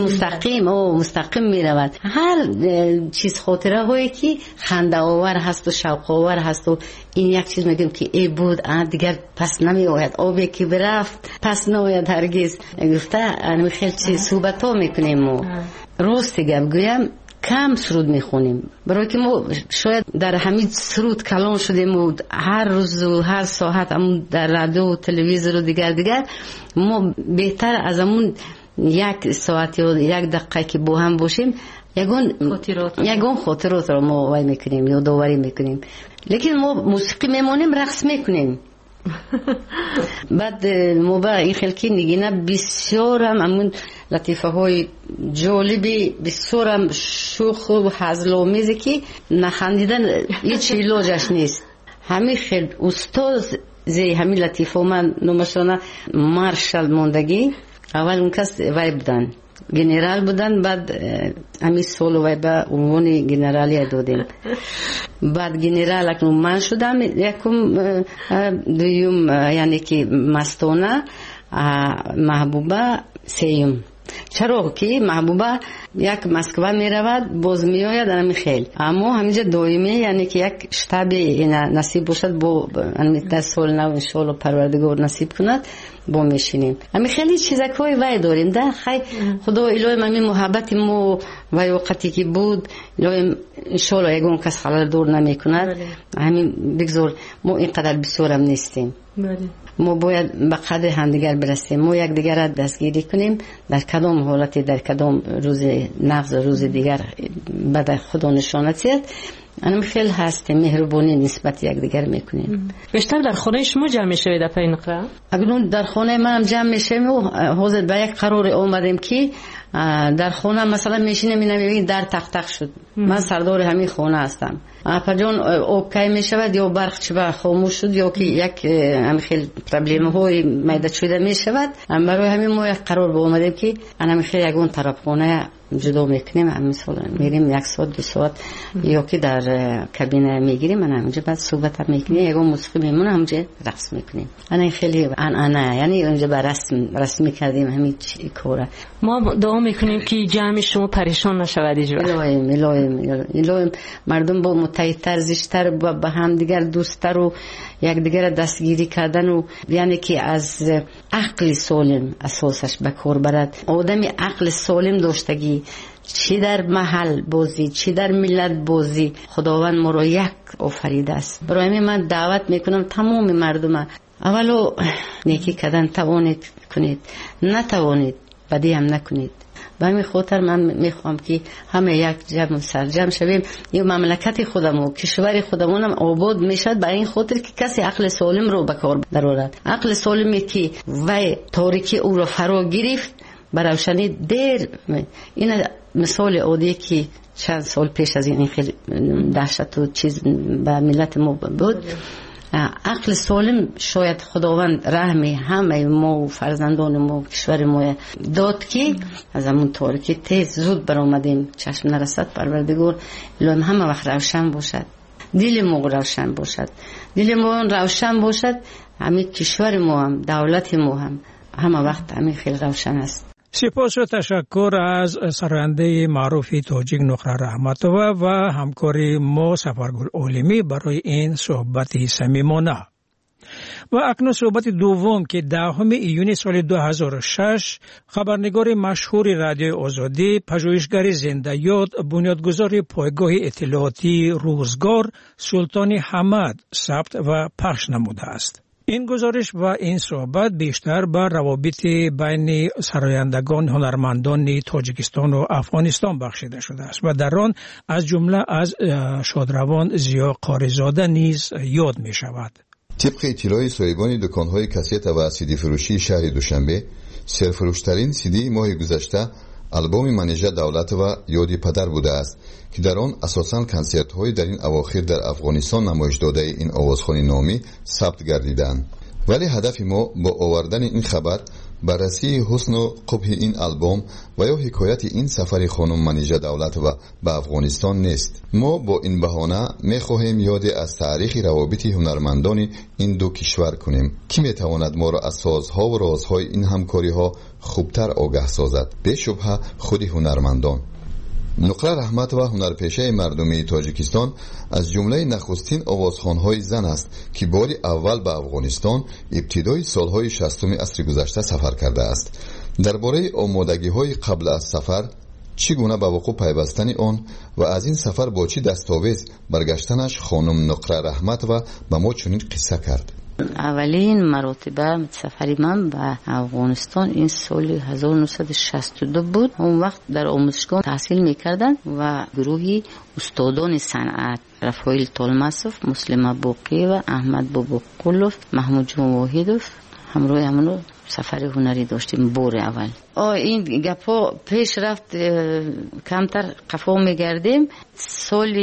مستقیم می رود. هر چیز خاطره هایی که خنده آور هست و شوق آور هست و این یک چیز میگیم که ای بود دیگر پس نمی آید، آبی که برفت پس نمیاد هرگز. گفته خیلی چیز صحبت ها میکنیم و راست گپ گویم کم سرود میخونیم برای که ما شاید در همین سرود کلان شدیم و هر روز و هر ساعت همون در رادیو و تلویزیون و دیگر ما بهتر از همون 1 ساعت یا 1 دقیقه که با هم باشیم یگون خاطرات رو ما وای میکنیم یا داوری میکنیم. لیکن ما موسیقی میمونیم رقص میکنیم. بعد ما با این خلکی نگینه بسیار همون لطیفه های جالبی بسیار هم شوخ و هزل‌آمیزی که نخندیدن هیچ علاجش نیست. همین خیلی استاد زی همین لطیفه من نمشانه مارشال موندگی اول اون کس وای بودن گنرال بودن بعد همین سال وای به عنوان گنرالی دادیم بعد گنرال اکنون من شدم یکم دویم یعنی که مستانه محبوبه سیم. چرا که محبوبه یک مسکو می رود باز می آید همین خیلی اما همینجا دائمی یعنی که یک شتابی نصیب باشد با همین در سال نو انشالله پروردگار نصیب کند با میشینیم. همین خیلی چیزکای وای داریم ده خیلی خدا الهی همین محبت ما و وقتی که بود الهی انشالله یگون کس خلال دور نمی کند. همین بگذار ما اینقدر بسیارم نیستیم. ما باید به قدر همدیگر برسیم، ما یک دیگر را دستگیری کنیم در کدام حالتی در کدام روز نقض روز دیگر بعد خدا نشانت زد. انا خیلی هست مهربانی نسبت یک دیگر میکنیم. بیشتر در خانه شما جمع میشوید اپای نقره؟ اگرون در خانه منم جمع میشیم و حاضر به یک قرار اومدیم که در خانه مثلا میشینیم میبینیم در تق تق شد. من سردار همین خانه هستم اپجان اوکی می شود یا برق چه خاموش شد یا که یک خیلی پرابلم های میده شده می شود. برای همین ما یک قرار با اومدیم که انا خیلی یگون طرف خانه جدا میکنیم. مثلا میریم 1 ساعت 2 ساعت یا که در کابینه میگیریم. من همونجا بعد صحبت میکنیم، یگون موسیقی میمونه، همونجا رقص میکنیم. انا خیلی انا یعنی اونجا بر رسم کردیم همین کارا. ما دعا میکنیم که جمع شما پریشان نشود اجرا. الهیم مردم با متحدتر زیشتر با هم دیگر دوستتر و یک دیگر دستگیری کردن و یعنی که از عقل سالم اساسش به کار برد. آدمی عقل سالم داشتگی چی در محل بازی چی در ملت بازی خداوند ما را یک آفریده است. برای من دعوت میکنم تمام مردم اولو نیکی کردن توانید کنید، نتوانید بدی هم نکنید. به همین خاطر من میخوام که همه یک جمع سرجم شویم. این مملکت خودم و کشور خودمون هم آباد میشد برای این خاطر که کسی عقل سالم رو به کار درآورد. عقل سالمی که وای تاریکی او را فرا گرفت بر روشنی دیر. این مثال عادی که چند سال پیش از این خیلی دهشت و چیز به ملت ما بود. عقل سالم شاید خداوند رحمی همه ما و فرزندان ما و کشور ما داد که از همون تاریکی تیز زود برآمدیم. چشم نرسد پروردگار لام همه وقت روشن باشد، دل ما روشن باشد، دل ما روشن باشد. همین کشور ما هم دولت ما هم همه وقت همین خیلی روشن است. سپاس و تشکر از سراینده معروف تاجیک نقره رحمتوه و همکاری ما سفرگل عالمی برای این صحبت صمیمانه. و اکنون صحبت دوم که 10 ایون سال 2006 خبرنگار مشهور رادیو آزادی، پژوهشگر زنده یاد، بنیادگذار پایگاه اطلاعاتی روزگار سلطان حمد ثبت و پخش نموده است. این گزارش و این صحبت بیشتر بر روابط بین سرایندگان هنرمندان تاجیکستان و افغانستان بخشیده شده است و در آن از جمله از شادروان زیا قاریزاده نیز یاد می شود. طبق اطلاع صاحبان دکان‌های کاست و سیدی فروشی شهر دوشنبه، سرفروشترین سیدی ماه گذشته آلبوم منیژه دولت و یادی پدر بوده است که در آن اساساً کنسرت‌های در این اواخر در افغانستان نمایش داده این آوازخوانی نامی ثبت گردیدند. ولی هدف ما با آوردن این خبر بررسی حسن و قبح این آلبوم و یا حکایت این سفر خانم منیژه دولت و به افغانستان نیست. ما با این بهانه می‌خواهیم یاد از تاریخ روابط هنرمندان این دو کشور کنیم که می‌تواند ما را از سازها و رازهای این همکاری‌ها خوبتر آگاه سازد. به شبهه خود هنرمندان. نقره رحمت و هنرپیشه مردمی تاجیکستان از جمله نخستین آوازخوان‌های زن است که بار اول به افغانستان ابتدای سالهای 60 عصر گذشته سفر کرده است. درباره آمادگی‌های قبل از سفر، چگونه به وقوع پیوستن آن و از این سفر با چه دستاویز برگشتنش خانم نقره رحمت و به ما چنین قصه کرد. اولین مراتبه سفری من به افغانستان این سال 1962 بود. اون وقت در آموزشگاه تحصیل میکردن و گروهی استادان صنعت رفایل طالماسوف، مسلم باقی و احمد باباقلوف، محمود جون واحدوف همراه همونو سفر هنری داشتیم بار اول. این گپا پیش رفت کمتر قفا میگردیم. سال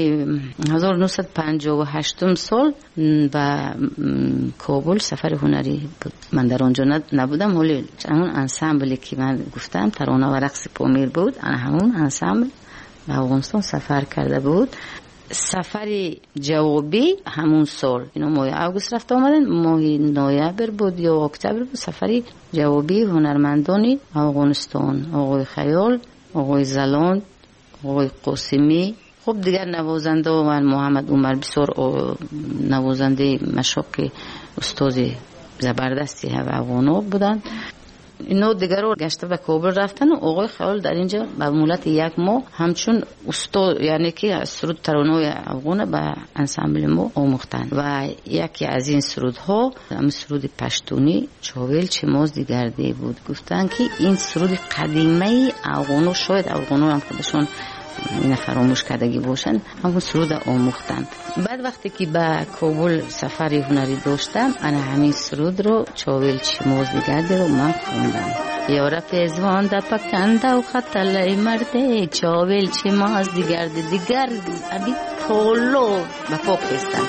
1958 سال به کابل سفر هنری بود. من در آنجا نبودم، ولی همون انسامبلی که من گفتم ترانه و رقص پامیر بود، همون انسامبل به افغانستان سفر کرده بود. سفر جوابی همون سال، اینا ماه اوگوست رفت آمدن، ماه نوامبر بود یا اکتبر بود. سفری جوابی هنرمندانی افغانستان، آقای خیال، آقای زلان، آقای قاسمی، خب دیگر نوازنده و محمد عمر بسیار نوازنده مشاق استاد زبردستی افغانا بودن. اینا دیگر رو گشته به کابل رفتن و آقای خیال در اینجا به مولت 1 ماه همچون استاد یعنی که سرود ترانه افغان به انسامبل ما آموختن و یکی از این سرودها هم سرود پشتونی چاویل چماز دیگرده بود. گفتن که این سرود قدیمه افغانو، شاید افغانو هم خودشون این فراموش کردگی باشن، همون سرود آموختن. بعد وقتی که به کابل سفر هنری داشتم، انا همین سرود رو چاویل چماز دیگرده رو من خوندم. یار پیزوان دا پکنده و خطله مرده چاویل چه ماز دیگر ابی پولو با پاک هستن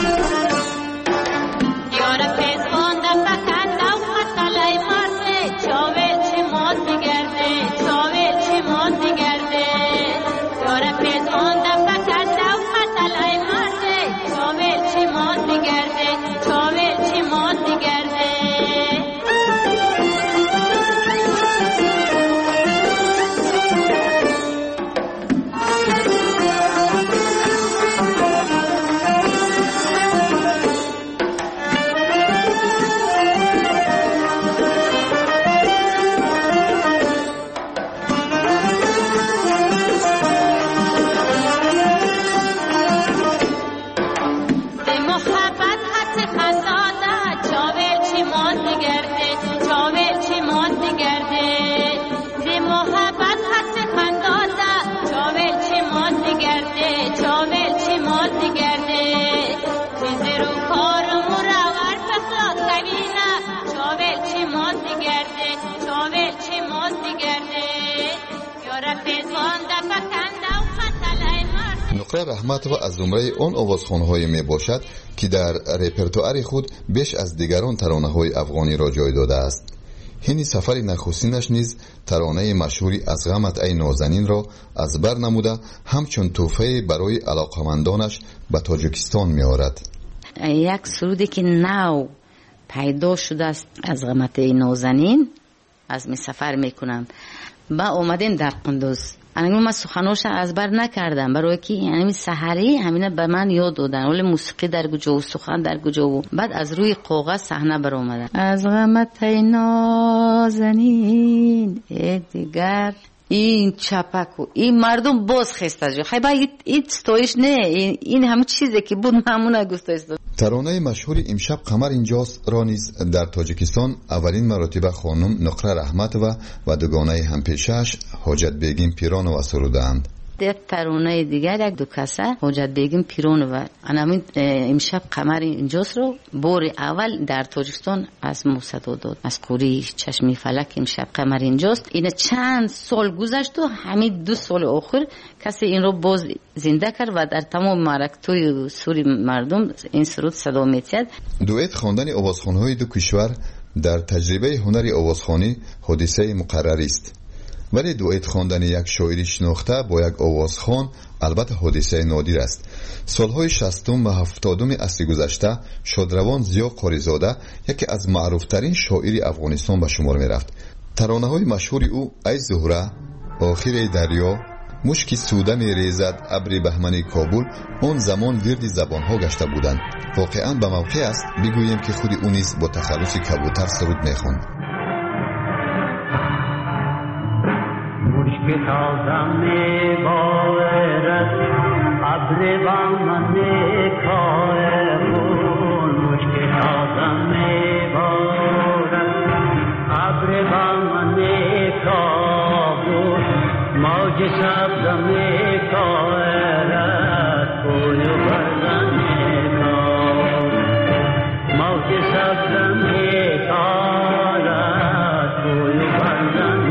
یار پیزوان دا پکنده و خطله مرده چاویل چه ماز دیگر چاویل چه ماز دیگر یار پیزوان دا پکنده و خطله مرده چاویل چه ماز دیگر چاویل چه ماز دیگر نقره رحمت و از زمره آن آوازخوان‌های می باشد که در رپرتوار خود بیش از دیگران ترانه‌های افغانی را جای داده است. این سفر نخستینش نیز ترانه مشهوری از غمت ای نازنین را از بر نموده همچون تحفه برای علاقمندانش به تاجیکستان می آورد. یک سرودی که نو پیدا شده است از غمت ای نازنین از می سفر می کنم با اومدیم در قندوز. من سخنوش از بر نکردم برای که یعنی سحری همینه به من یاد دادن ولی موسیقی در کجا و سخن در کجا و بعد از روی کاغذ صحنه بر اومدن از غمت نازنین دیگر این چپک و این مردم باز خسته جو خیلی با این ستایش نه این همه چیزی که بود همونه گستایش داد. ترانه مشهور امشب قمر اینجاست را نیز در تاجیکستان اولین مرتبه خانم نقره رحمت و دوگانه همپیشش حاجت بیگم پیرانو سرودند. یک ترانه دیگر یک دو کسه حاجت بیگم پیرانو همین امشب قمر اینجاست رو بار اول در تاجیکستان از موسیقی داد از کوری چشمی فلک امشب قمر اینجاست. این چند سال گذشت و همین 2 سال آخر کسی این رو باز زنده کرد و در تمام معرکت‌های سوری مردم این سرود صدا می‌زد. دوئت خواندن آوازخوان‌های دو کشور در تجربه هنر آوازخوانی حادثه مقرری است. ولی دوئت خواندن یک شاعری شناخته با یک آوازخوان البته حادثه نادر است. سالهای 60 و 70 عصر گذشته شادروان زیا قاریزاده یکی از معروفترین شاعری افغانستان به شمار می رفت. ترانه‌های مشهور او ای زهره، آخر دریا، مشکی سوده می ریزد، ابر بهمن کابل اون زمان ورد زبانها گشته بودند. واقعا به موقع است بگوییم که خود او نیز با تخلص کبوتر سرود می خواند. مشک تازه می بارد ابر بهمن کابل مشک تازه می بارد ابر بهمن کابل موج سبز می کارد کوی بردن کابل موج سبز می کارد کوی بردن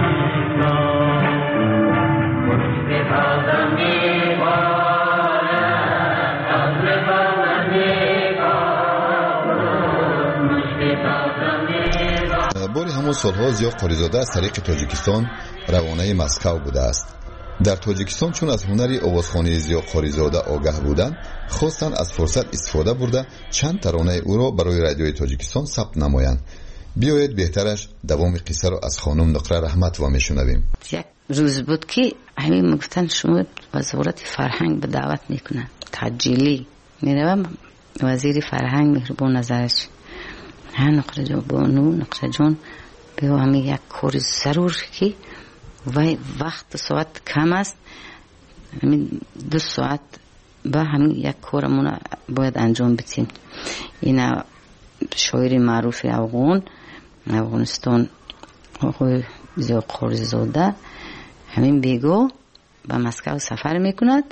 باری همون سالها زیا قاریزاده از طریق تاجیکستان روانه مسکو بوده است. در تاجیکستان چون از هنری آوازخوانی زیا قاریزاده آگاه بودند خواستند از فرصت استفاده برده چند ترانه او را برای رادیوی تاجیکستان ثبت نمایند. بیایید بهترش دوام قصه را از خانم نقره رحمت و میشنویم. یک روز بود که همین گفتن شما وزارت فرهنگ به دعوت میکنن تجیلی میروم وزیر فرهنگ مهربان نظرش ها نقره جان بانو نقره جان بیا همین یک کار ضرور که وقت ساعت کم است همین 2 ساعت با همین یک کارمون باید انجام بدیم. این شاعر معروف افغانستان آقای زیا قاریزاده همین بیگو به مسکو سفر میکند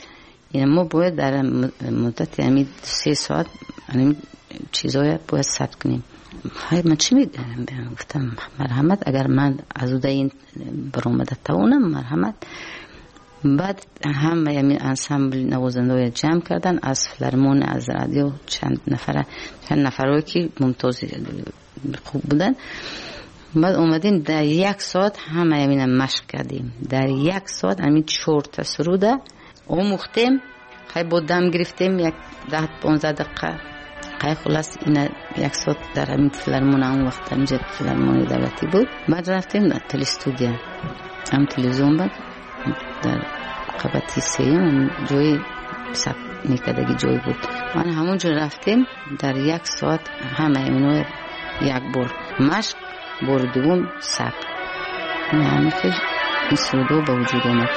این ما باید در مدت یعنی 3 ساعت یعنی چیزای باید ثبت کنیم. من چی میگم؟ گفتم مرحمت، اگر من از اون این برآمده تاونم مرحمت. بعد هم یعنی انسامبل نوازنده جمع کردن از فیلارمون، از رادیو، چند نفرایی که ممتاز خوب بودن. بعد اومدیم در 1 ساعت همه یعنی مشق کردیم. در 1 ساعت همین 4 تا سروده آموختیم. خیلی با دم گرفتیم 10-15 دقیقه. خیلی خلاص این 1 ساعت در همین فیلارمون، اون وقت همینجا فیلارمون دولتی بود. بعد رفتیم در تلستودیا، هم تلویزیون بود در قبطی 3 جای ثبت میکردگی جای بود. من همونجا رفتیم در 1 ساعت همه اینو 1 بار مشق، بار دوم ثبت. این همه که این سرودو به وجود آمد.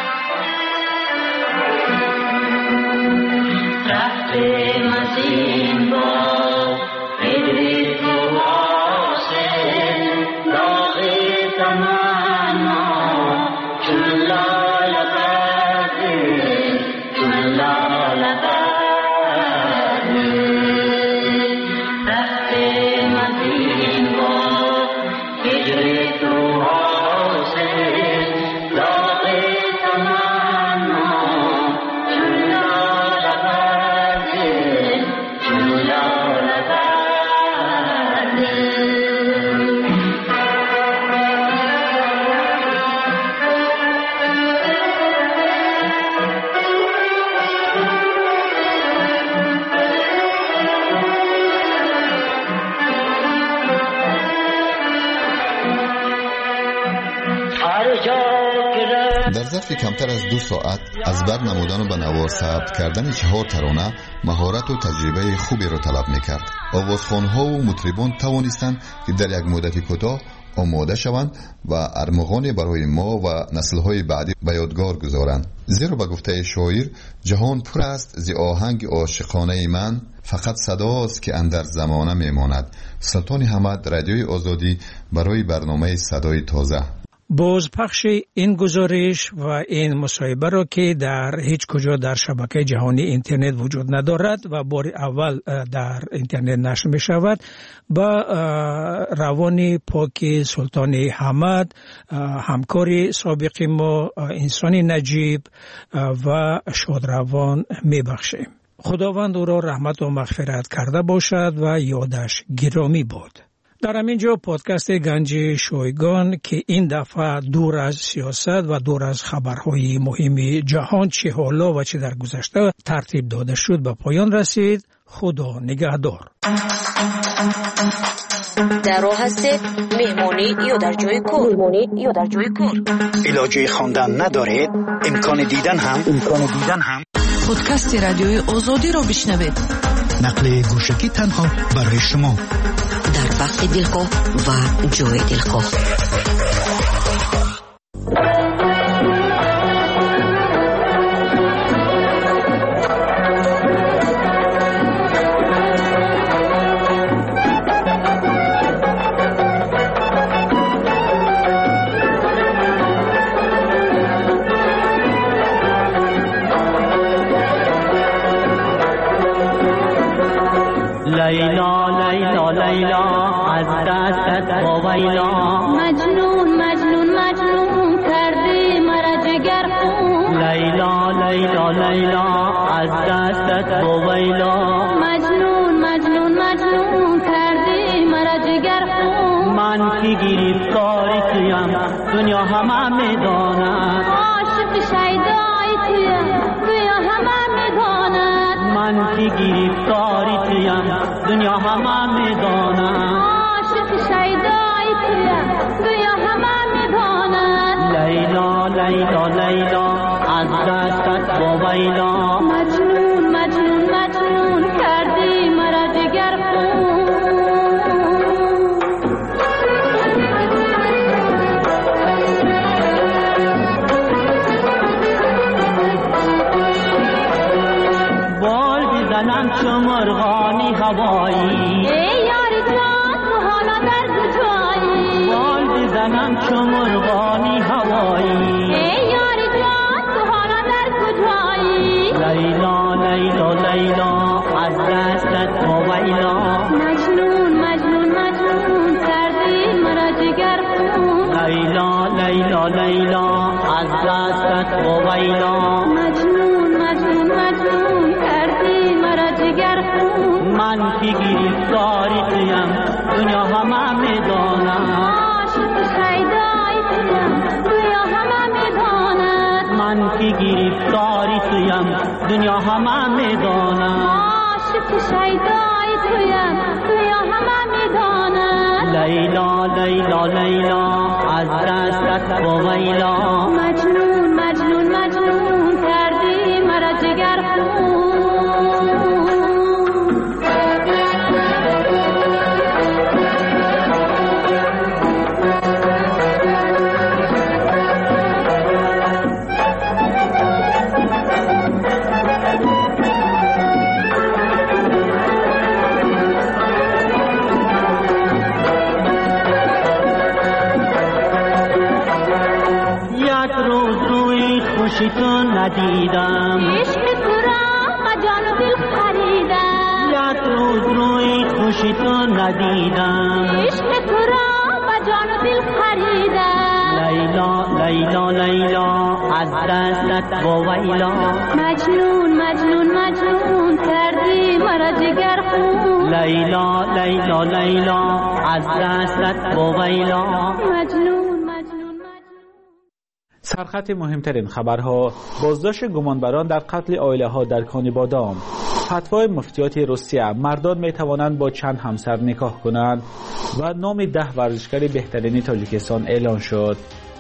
رفتیم از این با ادری تو آسه داغی تمنا چون لالا بردی چون لالا بردی. رفتیم از این با ادری تو آسه داغی تمنا چون لالا بردی چون لالا بردی. در ظرف کمتر از 2 ساعت از بر نمودن و به نوار ثبت کردن 4 ترانه مهارت و تجربه خوبی را طلب میکرد. آوازخوان‌ها و مطربان توانستند که در یک مدت کوتاه آماده شوند و ارمغانی برای ما و نسل‌های بعدی به یادگار گذارند. زیرا به گفته شاعر جهان پر است ز آهنگ عاشقانه من، فقط صداست که اندر زمانه میماند. سلطان حمد، رادیوی آزادی، برای برنامه صدای تازه. بازپخش این گزارش و این مصاحبه را که در هیچ کجا در شبکه جهانی اینترنت وجود ندارد و بار اول در اینترنت نشر می شود، با روان پاک سلطان حمد، همکار سابق ما، انسان نجیب و شادروان می بخشیم. خداوند او را رحمت و مغفرت کرده باشد و یادش گرامی باد. در همینجا پادکست گنج شایگان که این دفعه دور از سیاست و دور از خبرهای مهم جهان چه حالا و چه در گذشته ترتیب داده شد به پایان رسید. خدا نگهدار. در راه هستید مهمانی یا در جای کار، علاجه خواندن ندارید، امکان دیدن هم پادکست رادیوی آزادی را بشنوید. نقل گوشکی تنها برای شما در وقت دلخواه و جای دلخواه. لیلا لیلا لیلا از دستت باویلا، مجنون مجنون مجنون کردی مرا جگر خون. لیلا لیلا لیلا از دستت باویلا، مجنون مجنون مجنون کردی مرا جگر خون. من که گریفتاری تویم دنیا همه میداند، عاشق شیدای تویم دنیا همه میداند. من که گریفتاری تویم دنیا همه میداند، عاشق شیدای تویم دنیا همه میداند. لیلا لیلا لیلا از دستت باویلا، مجنون مجنون مجنون کردی مرا جگر خون. بال بزنم چو مرغانی هوایی، ای یار جان تو حالا در کجایی؟ بال بزنم چو مرغانی هوایی، ای یار جان تو حالا در کجایی؟ از دستت ویلا مجنون مجنون مجنون کردی مرا جگر خون من که گرفتاری تویم دنیا همه میداند عاشق شیدای تویم دنیا همه میداند من که گرفتاری تویم دنیا همه میداند عاشق شیدای تویم دنیا همه میداند لیلا لیلا لیلا از دستت ویلا مجنون مجنون مجنون کردی مرا جگر خون خوشی تو ندیدم عشق تو را با جان و دل خریدم یک روز روی خوشی تو ندیدم عشق تو را با جان و دل خریدم لیلا لیلا لیلا از دستت ویلا مجنون مجنون مجنون کردی مرا جگر خون لیلا لیلا لیلا از دستت ویلا مجنون سرخط مهمترین خبرها: بازداشت گمانبران در قتل عائله‌ها در کانیبادام، فتوای مفتیات روسیه مردان می توانند با چند همسر نکاح کنند و نام 10 ورزشکار بهترین تاجیکستان اعلان شد.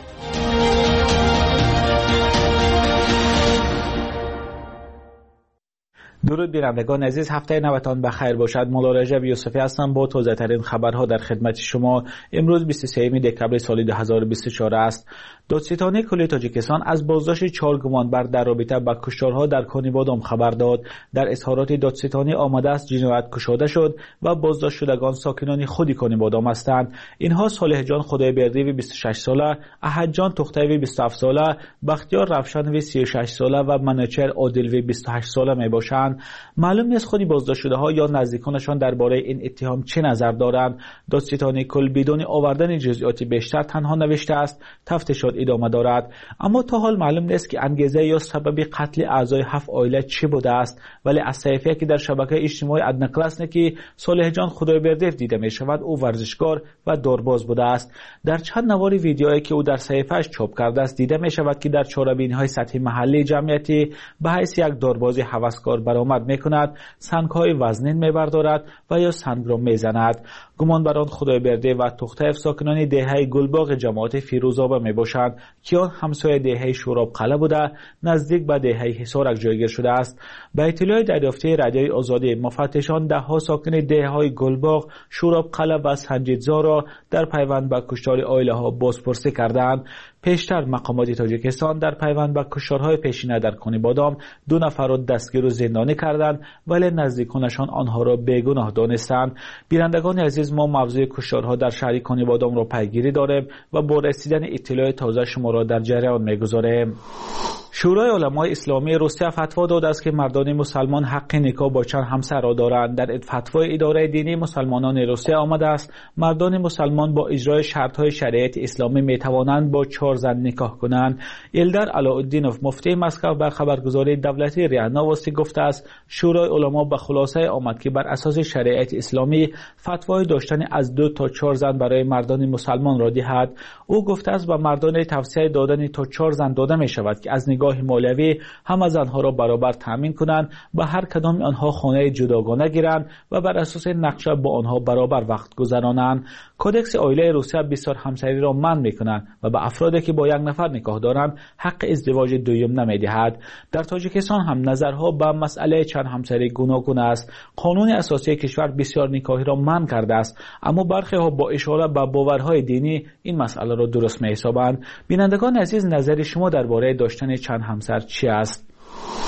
درود بینندگان عزیز، هفته نوتان بخیر باشد. مولا رجب یوسفی هستم با تازه ترین خبرها در خدمت شما. امروز 23 دکبر سال 2024 است. دادستانی کل تاجیکستان از بازداشت 4 گمانبر در رابطه با کشتارها در کانیبادام خبر داد. در اظهارات دادستانی آمده است جنایت گشوده شد و بازداشت شدگان ساکنان خود کانیبادام هستند. اینها صالح جان خدایبردی 26 ساله، احد جان تختوی 27 ساله، بختیار روشن 36 ساله و منوچهر عادل 28 ساله می باشند. معلوم نیست خودی بازداشت شده ها یا نزدیکانشان درباره این اتهام چه نظر دارند. دادستانی کل بدون آوردن جزئیات بیشتر تنها نوشته است تفتیشات ادامه دارد، اما تا حال معلوم نیست که انگیزه یا سبب قتل اعضای 7 عائله چه بوده است. ولی از صحیفه‌ای که در شبکه اجتماعی ادنقل است که صالح جان خدایبردی دیده می شود، او ورزشکار و دارباز بوده است. در چند نوار ویدیویی که او در صحیفه‌اش چاپ کرده است دیده می شود که در چهاربینی‌های سطحی محلی جمعیتی به حیث یک دارباز هوسکار برآمد می کند، سنگ‌های وزنین می بردارد و یا سنگ را می زند. گمانبران خدایبردی و تختیف ساکنان دهه گلباغ جماعت فیروزآباد می باشند که آن همسایه دهه شوراب قلعه بوده نزدیک به دهه حصارک جایگیر شده است. به اطلاع دریافته رادیوی آزادی، مفتشان دهها ساکن دهه‌های گلباغ، شوراب قلعه و سنجیدزا را در پیوند به کشتار عائله‌ها بازپرسی کردند. پیشتر مقامات تاجیکستان در پیوند به کشتارهای پیشینه در کانیبادام 2 نفر را دستگیر و زندانی کردند، ولی نزدیکانشان آنها را بیگناه دانستند. بینندگان عزیز، ما موضوع کشتارها در شهر کانیبادام را پیگیری داریم و با رسیدن اطلاع تازه شما را در جریان می‌گذاریم. شورای علمای اسلامی روسیه فتوا داده است که مردان مسلمان حق نکاح با چند همسر را دارند. در فتوای اداره دینی مسلمانان روسیه آمده است مردان مسلمان با اجرای شرط‌های شریعت اسلامی می توانند با 4 زن نکاح کنند. ایلدر علاءالدینوف مفتی مسکو بر خبرگزاری دولتی ریا نووستی گفته است شورای علما به خلاصه آمد که بر اساس شریعت اسلامی فتوای داشتن از 2 تا 4 زن برای مردان مسلمان را دهد. او گفته است به مردان توصیه دادن تا 4 زن داده می شود که از نگاه مولوی همه زنها را برابر تامین کنند، به هر کدام آنها خانه جداگانه گیرند و بر اساس نقشه با آنها برابر وقت گذرانند. کودکس عائله روسیه بسیار همسری را منع می‌کنند و به افرادی که با یک نفر نکاح دارند حق ازدواج دوم نمی‌دهد. در تاجیکستان هم نظرها به مسئله چند همسری گوناگون است. قانون اساسی کشور بسیار نکاحی را منع کرده است، اما برخی ها با اشاره به باورهای دینی این مسئله را درست می‌حسابند. بینندگان عزیز، نظر شما درباره داشتن چند همسر چی است؟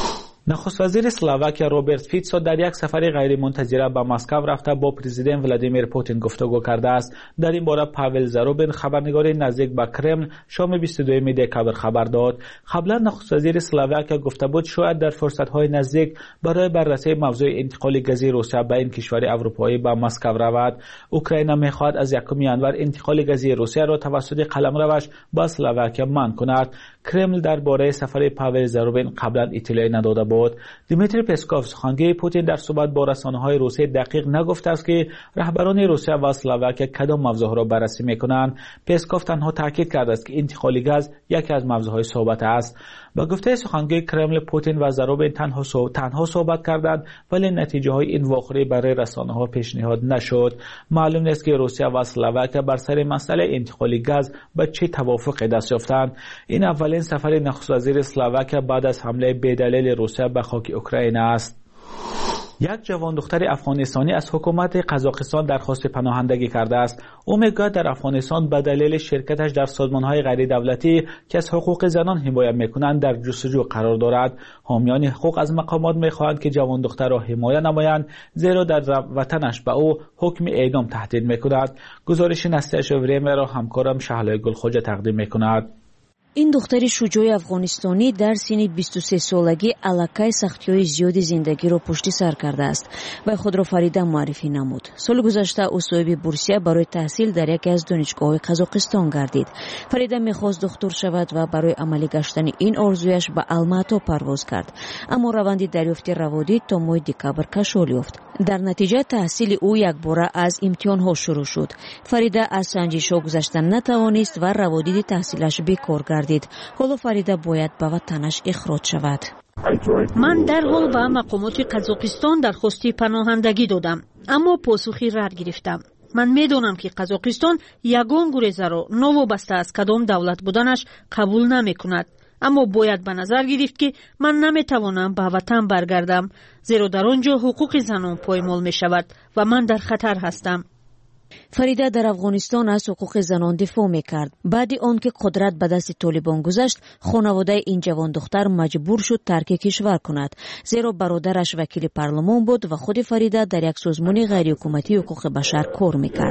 نخست وزیر اسلواکیا روبرت فیتسو در یک سفر غیرمنتظره به مسکو رفته با پرزیدنت ولادیمیر پوتین گفتگو کرده است. در این باره پاول زاروبین خبرنگار نزدیک به کرمل شام 22 دکبر خبر داد. قبلا نخست وزیر اسلواکیا گفته بود شاید در فرصت‌های نزدیک برای بررسی موضوع انتقال گازی روسیه به این کشور اروپایی به مسکو رود. اوکراین می‌خواهد از 1 ینور انتقال گازی روسیه را توسط قلمروش به اسلواکیا منع کند. کرمل درباره سفر پاول زاروبین قبلا اطلاعی نداده بود. دیمیتری پسکوف سخنگوی پوتین در صحبت با رسانه‌های روسیه دقیق نگفته است که رهبران روسیه و اسلواکیا کدام موضوع را بررسی می‌کنند. پسکوف تنها تاکید کرده است که انتقال گاز یکی از موضوعهای صحبت است. با گفته سخنگوی کرمل پوتین و زاروبین تنها صحبت کردند ولی نتیجه‌های این واقعه برای رسانه‌ها پیشنهاد نشد. معلوم نیست که روسیه و اسلواکیا بر سر مسئله انتقال گاز به چه توافقی دست یافتند. این اولین سفر نخست وزیر اسلواکیا بعد از حمله بی‌دلیل روسیه به خاک اوکراین است. یک جوان دختر افغانستانی از حکومت قزاقستان درخواست پناهندگی کرده است. او میگوید در افغانستان به دلیل شرکتش در سازمان‌های غیر دولتی که از حقوق زنان حمایت می‌کنند در جستجو قرار دارد. حامیان حقوق از مقامات می‌خواهند که جوان دختر را حمایت نمایند زیرا در وطنش به او حکم اعدام تهدید می‌کند. گزارش نستش وریمه را همکارم شهلای گلخوجه تقدیم می‌کند. این دختری شجاع افغانستانی در سن 23 سالگی аллакай сахтиҳои зиёди зиндагиро пушти сар кардааст ва худро Фарида муаррифӣ намуд. соли гузашта ӯ соҳиби бурсия барои таҳсил дар яке аз донишгоҳҳои Қазоқистон гардид. Фарида мехост духтур шавад ва барои амалӣ гаштани ин орзуяш ба Алмато парвоз кард. аммо раванди дарёфти раводӣ то моҳи декабр кашол ёфт. дар натиҷа таҳсили ӯ якбора аз имтиҳонҳо шурӯъ шуд. Фарида аз санҷишҳо гузашта натавонист ва раводиди таҳсилаш бекор гардид. ҳоло Фарида бояд ба ватанаш ихроҷ шавад. ман дарҳол ба мақомоти Қазоқистон дархости паноҳандагӣ додам, аммо посухи рад гирифтам. ман медонам ки Қазоқистон ягон гурезаро новобаста аз кадом давлат буданаш қабул намекунад. аммо бояд ба назар гирифт ки ман наметавонам ба ватан баргардам, зеро дар он ҷо ҳуқуқи занон поймол мешавад ва ман дар хатар ҳастам. Фарида дар Афғонистон аз ҳуқуқи занон дифоъ мекард. баъди он ки қудрат ба дасти толибон гузашт, хонаводаи ин ҷавон духтар маҷбур шуд тарки кишвар кунад, зеро бародараш вакили парлумон буд ва худи Фарида дар як созмони ғайриҳукуматии ҳуқуқи башар кор мекард.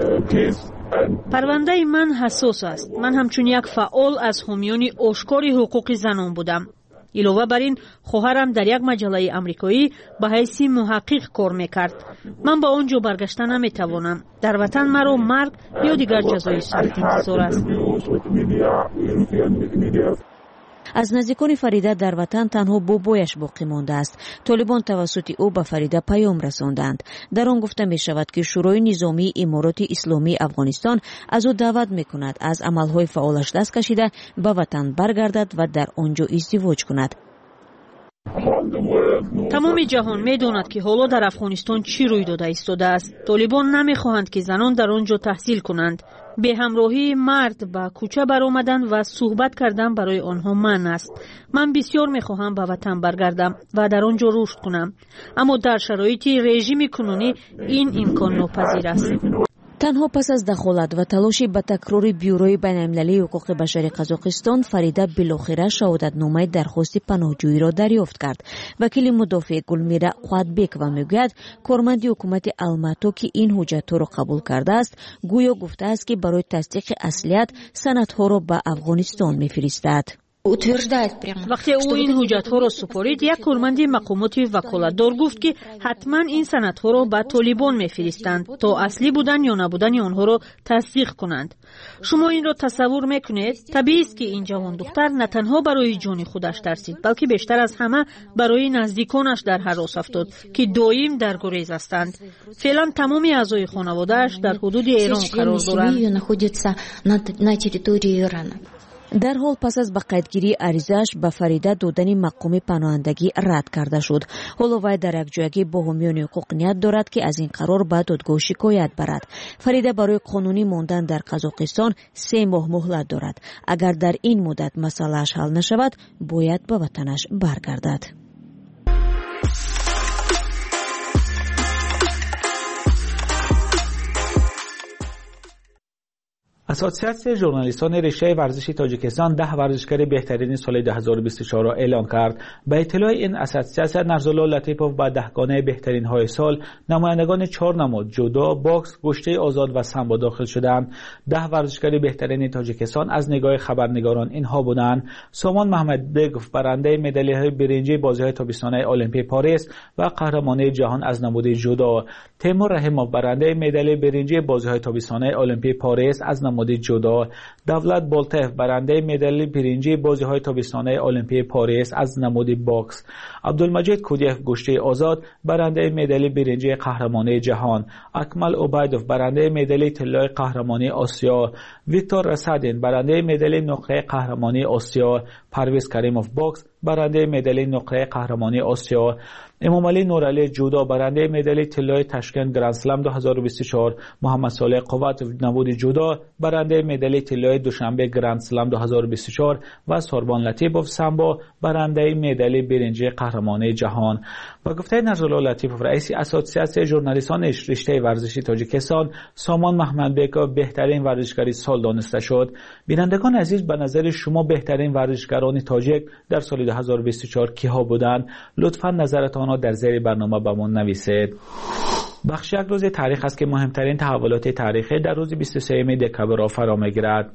парвандаи ман ҳассос аст. ман ҳамчун як фаъол аз ҳомиёни ошкори ҳуқуқи занон будам. илова бар ин хоҳарам дар як маҷаллаи амрикоӣ ба ҳайси муҳаққиқ кор мекард. ман ба он ҷо баргашта наметавонам. дар ватан маро марг ё дигар ҷазои сахт интизор аст. аз наздикони Фарида дар ватан танҳо бобояш боқӣ мондааст. толибон тавассути ӯ ба Фарида паём расонданд. дар он гуфта мешавад ки шӯрои низомии имороти исломии Афғонистон аз ӯ даъват мекунад аз амалҳои фаъолаш даст кашида ба ватан баргардад ва дар он ҷо издивоҷ кунад. тамоми ҷаҳон медонад ки ҳоло дар Афғонистон чӣ рӯй дода истодааст. толибон намехоҳанд ки занон дар он ҷо таҳсил кунанд. беҳамроҳии мард ба кӯча баромадан ва суҳбат кардан барои онҳо манъ аст. ман бисёр мехоҳам ба ватан баргардам ва дар он ҷо рушд кунам, аммо дар шароити режими кунунӣ ин имконнопазир аст. танҳо пас аз дахолат ва талоши ба такрори бюрои байналмилалии ҳуқуқи башари Қазоқистон, Фарида билохира шаҳодатномаи дархости паноҳҷӯиро дарёфт кард. вакили мудофиъ Гулмира Қуатбекова мегӯяд, корманди ҳукумати Алмато ки ин ҳуҷҷатҳоро қабул кардааст, гӯё гуфтааст ки барои тасдиқи аслият санадҳоро ба Афғонистон мефиристад. вақте ӯ ин ҳуҷҷатҳоро супорид, як корманди мақомоти ваколатдор гуфт ки ҳатман ин санадҳоро ба толибон мефиристанд то аслӣ будан ё набудани онҳоро тасдиқ кунанд. шумо инро тасаввур мекунед? табиист ки ин ҷавон духтар на танҳо барои ҷони худаш тарсид, балки бештар аз ҳама барои наздиконаш дар ҳарос афтод ки доим дар гурез ҳастанд. феълан тамоми аъзои хонаводааш дар ҳудуди Эрон қарор доранд. дарҳол пас аз ба қайдгирии аризааш ба Фарида додани мақоми паноҳандагӣ рад карда шуд. ҳоло вай дар якҷоягӣ бо ҳомиёни ҳуқуқ ният дорад ки аз ин қарор ба додгоҳ шикоят барад. Фарида барои қонунӣ мондан дар Қазоқистон 3 моҳ муҳлат дорад. агар дар ин муддат масъалааш ҳал нашавад, бояд ба ватанаш баргардад. اسوسیاسیون ژورنالیستان رشته ورزشی تاجیکستان 10 ورزشکار بهترین سال 2024 را اعلام کرد. به اطلاع این اسوسیاسیون نرزالله لطیفوف با 10 گانه بهترین های سال نمایندگان 4 نماد جودو، باکس، گشته آزاد و سامبو داخل شدند. 10 ورزشکار بهترین تاجیکستان از نگاه خبرنگاران اینها بودند: سامان محمدبگوف برنده مدال برنجی بازی‌های تابستانه المپیک پاریس و قهرمانی جهان از نماد جودو، تیمور رحیموف برنده مدال برنجی بازی‌های تابستانه المپیک پاریس از نماد جودو، دولت بولتف برنده مدال برنجی بازی‌های تابستانه المپیک پاریس از نماد باکس، عبدالمجید کودیف گشته آزاد برنده مدال برنجی قهرمانی جهان، اکمل عبیدوف برنده مدال طلای قهرمانی آسیا، ویکتور رسادین برنده مدال نقره قهرمانی آسیا، پرویز کریموف باکس برنده مدال نقره قهرمانی آسیا، امامعلی نورعلی جودو برنده مدال طلای تشکند گرند اسلم 2024، محمد صالح قوت نماد جودو برنده مدال طلای دوشنبه گرند اسلم 2024 و سوربان لطیفوف سامبو برنده مدال برنجی قهرمانی جهان. و گفته نرزالله لطیفوف رئیس اسوسیاسیون ژورنالیستان رشته ورزشی تاجیکستان، سامان محمدبگوف بهترین ورزشکار سال دانسته شد. بینندگان عزیز، به نظر شما بهترین ورزشکاران تاجیک در سال 2024 کیها بودند؟ لطفاً نظرتان را در زیر برنامه به ما نویسید. بخش یک روز تاریخ است که مهمترین تحولات تاریخی در روز 23 دکبر را فرا می‌گیرد.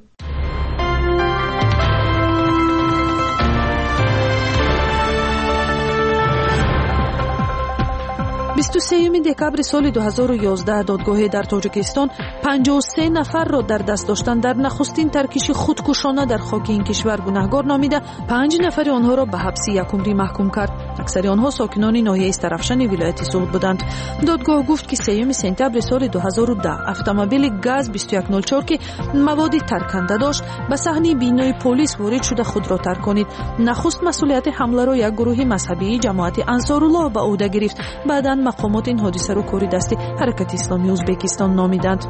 23 دکبر سال 2011 دادگاه در تاجیکستان 53 نفر را در دست داشتن در نخستین ترکش خودکشانه در خاک این کشور گناهکار نامیده 5 نفر آنها را به حبس 1 عمری محکوم کرد. اکثر آنها ساکنان ناحیه استرفشن ولایت سوغد بودند. دادگاه گفت که 3 سپتامبر سال 2010 اتومبیل گاز 2104 که مواد ترکنده داشت به صحنه بینای پلیس وارد شده خود را ترک کنید. نخست مسئولیت حمله را یک گروه مذهبی جماعت انصارالله به عهده گرفت. بعداً مقامات این حادثه را کاری دستی حرکت اسلامی ازبکستان نامیدند.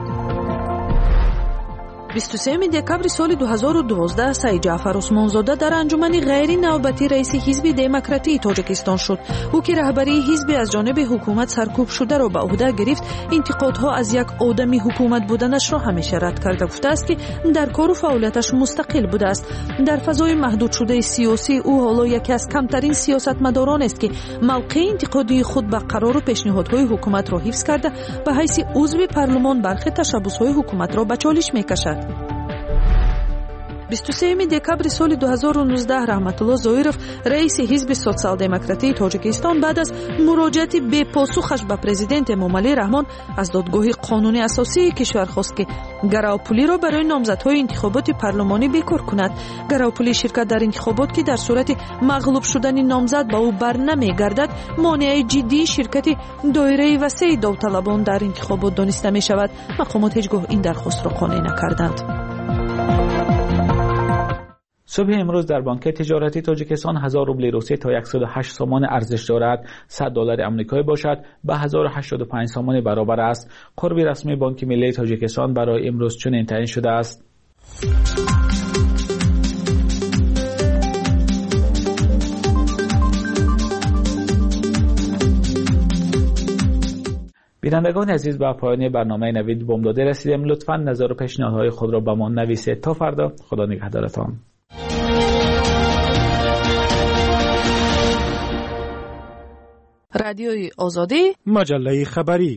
23 دکبر سال 2012 سعید جعفر عثمانزاده در انجمن غیر نوبتی رئیس حزب دموکراتی تاجیکستان شد. او که رهبری حزب از جانب حکومت سرکوب شده را به عهده گرفت، انتقادها از یک آدمی حکومت بودنش را همیشه رد کرده گفته است که در کار و فعالیتش مستقل بوده است. در فضای محدود شده سیاسی او حالا یکی از کمترین سیاستمداران است که موقع انتقادی خود به قرار و پیشنهادهای حکومت را حفظ کرده به حیث عضو پارلمان برخی تشبس‌های حکومت را به چالش می‌کشد. 23 دکبر سال 2019 رحمت الله ظاهرов رئیس حزب سوسیال دموکراتی تاجیکستان بعد از مراجعت بے پاسخش به پرزیدنت امامعلی رحمان از دادگاه قانونی اساسی کشور خواست که گراوپولی را برای نامزدهای انتخابات پارلمانی بیکار کند. گراوپولی شرکت در انتخابات که در صورت مغلوب شدن نامزد به او برنمیگردد مانع جدی شرکت دایره وسیع داوطلبان در انتخابات دانسته می شود. مقامات هیچگاه این درخواست را قانع نکردند. صبح امروز در بانک تجارتی تاجیکستان 1000 روبل روسی تا 108 سومان ارزش دارد. 100 دلار آمریکایی باشد به 1085 سومان برابر است. قرب رسمی بانک ملی تاجیکستان برای امروز چنین تعیین شده است. بینندگان عزیز، به پایان برنامه نوید بوم داده رسیدیم. لطفاً نظر و پیشنهادهای خود را به ما نویسید. تا فردا، خدا نگهدارتان. رادیوی آزادی، مجله خبری.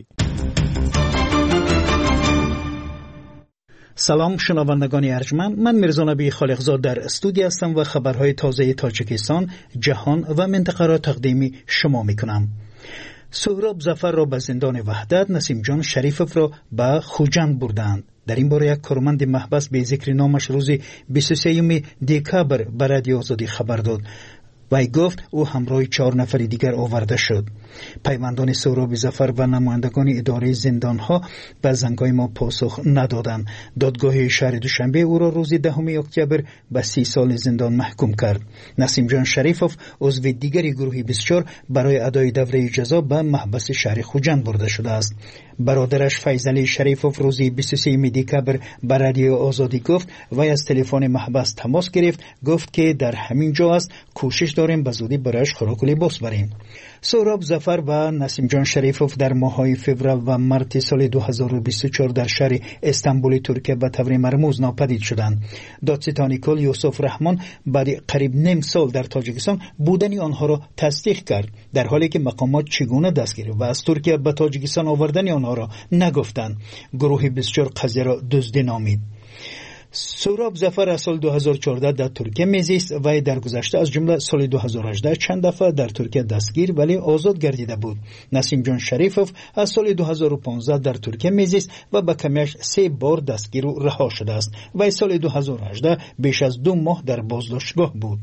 سلام شنوندگان ارجمند، من میرزا نبی خالقزاد در استودیو هستم و خبرهای تازه تاجیکستان، جهان و منطقه را تقدیم شما میکنم. سهراب ظفر را به زندان وحدت، نسیم جان شریفوف را به خوجند بردند. در این باره یک کارمند محبس به ذکر نامش روز 23 دکبر به رادیو آزادی خبر داد. وی گفت او همراه 4 نفر دیگر آورده شد. پیوندان سهراب ظفر و نمایندگان اداره زندانها به زنگای ما پاسخ ندادند. دادگاه شهر دوشنبه او را روز 10 اکتبر به 30 سال زندان محکوم کرد. نسیم جان شریفوف عضو دیگری گروه 24 برای ادای دوره جزا به محبس شهر خوجند برده شده است. برادرش فیضعلی شریفوف روز 23 دکبر به رادیو آزادی گفت وی از تلفن محبس تماس گرفت، گفت که در همین جا است، کوشش داریم به زودی برایش خوراک و لباس بریم. سهراب ظفر و نسیم جان شریفوف در ماه‌های فوریه و مارس سال 2024 در شهر استانبول ترکیه به طور مرموز ناپدید شدند. دادستان کل یوسف رحمان بعد قریب نیم سال در تاجیکستان بودن آنها را تصدیق کرد، در حالی که مقامات چگونه دستگیری و از ترکیه به تاجیکستان آوردن آنها را نگفتند. گروه بسیار قضیه را دزدی نامید. سهراب ظفر از سال 2014 در ترکیه میزیست و در گذشته از جمله سال 2018 چند دفعه در ترکیه دستگیر ولی آزاد گردیده بود. نسیم جان شریفوف از سال 2015 در ترکیه میزیست و به کمیش 3 بار دستگیر و رها شده است و سال 2018 بیش از 2 ماه در بازداشتگاه بود.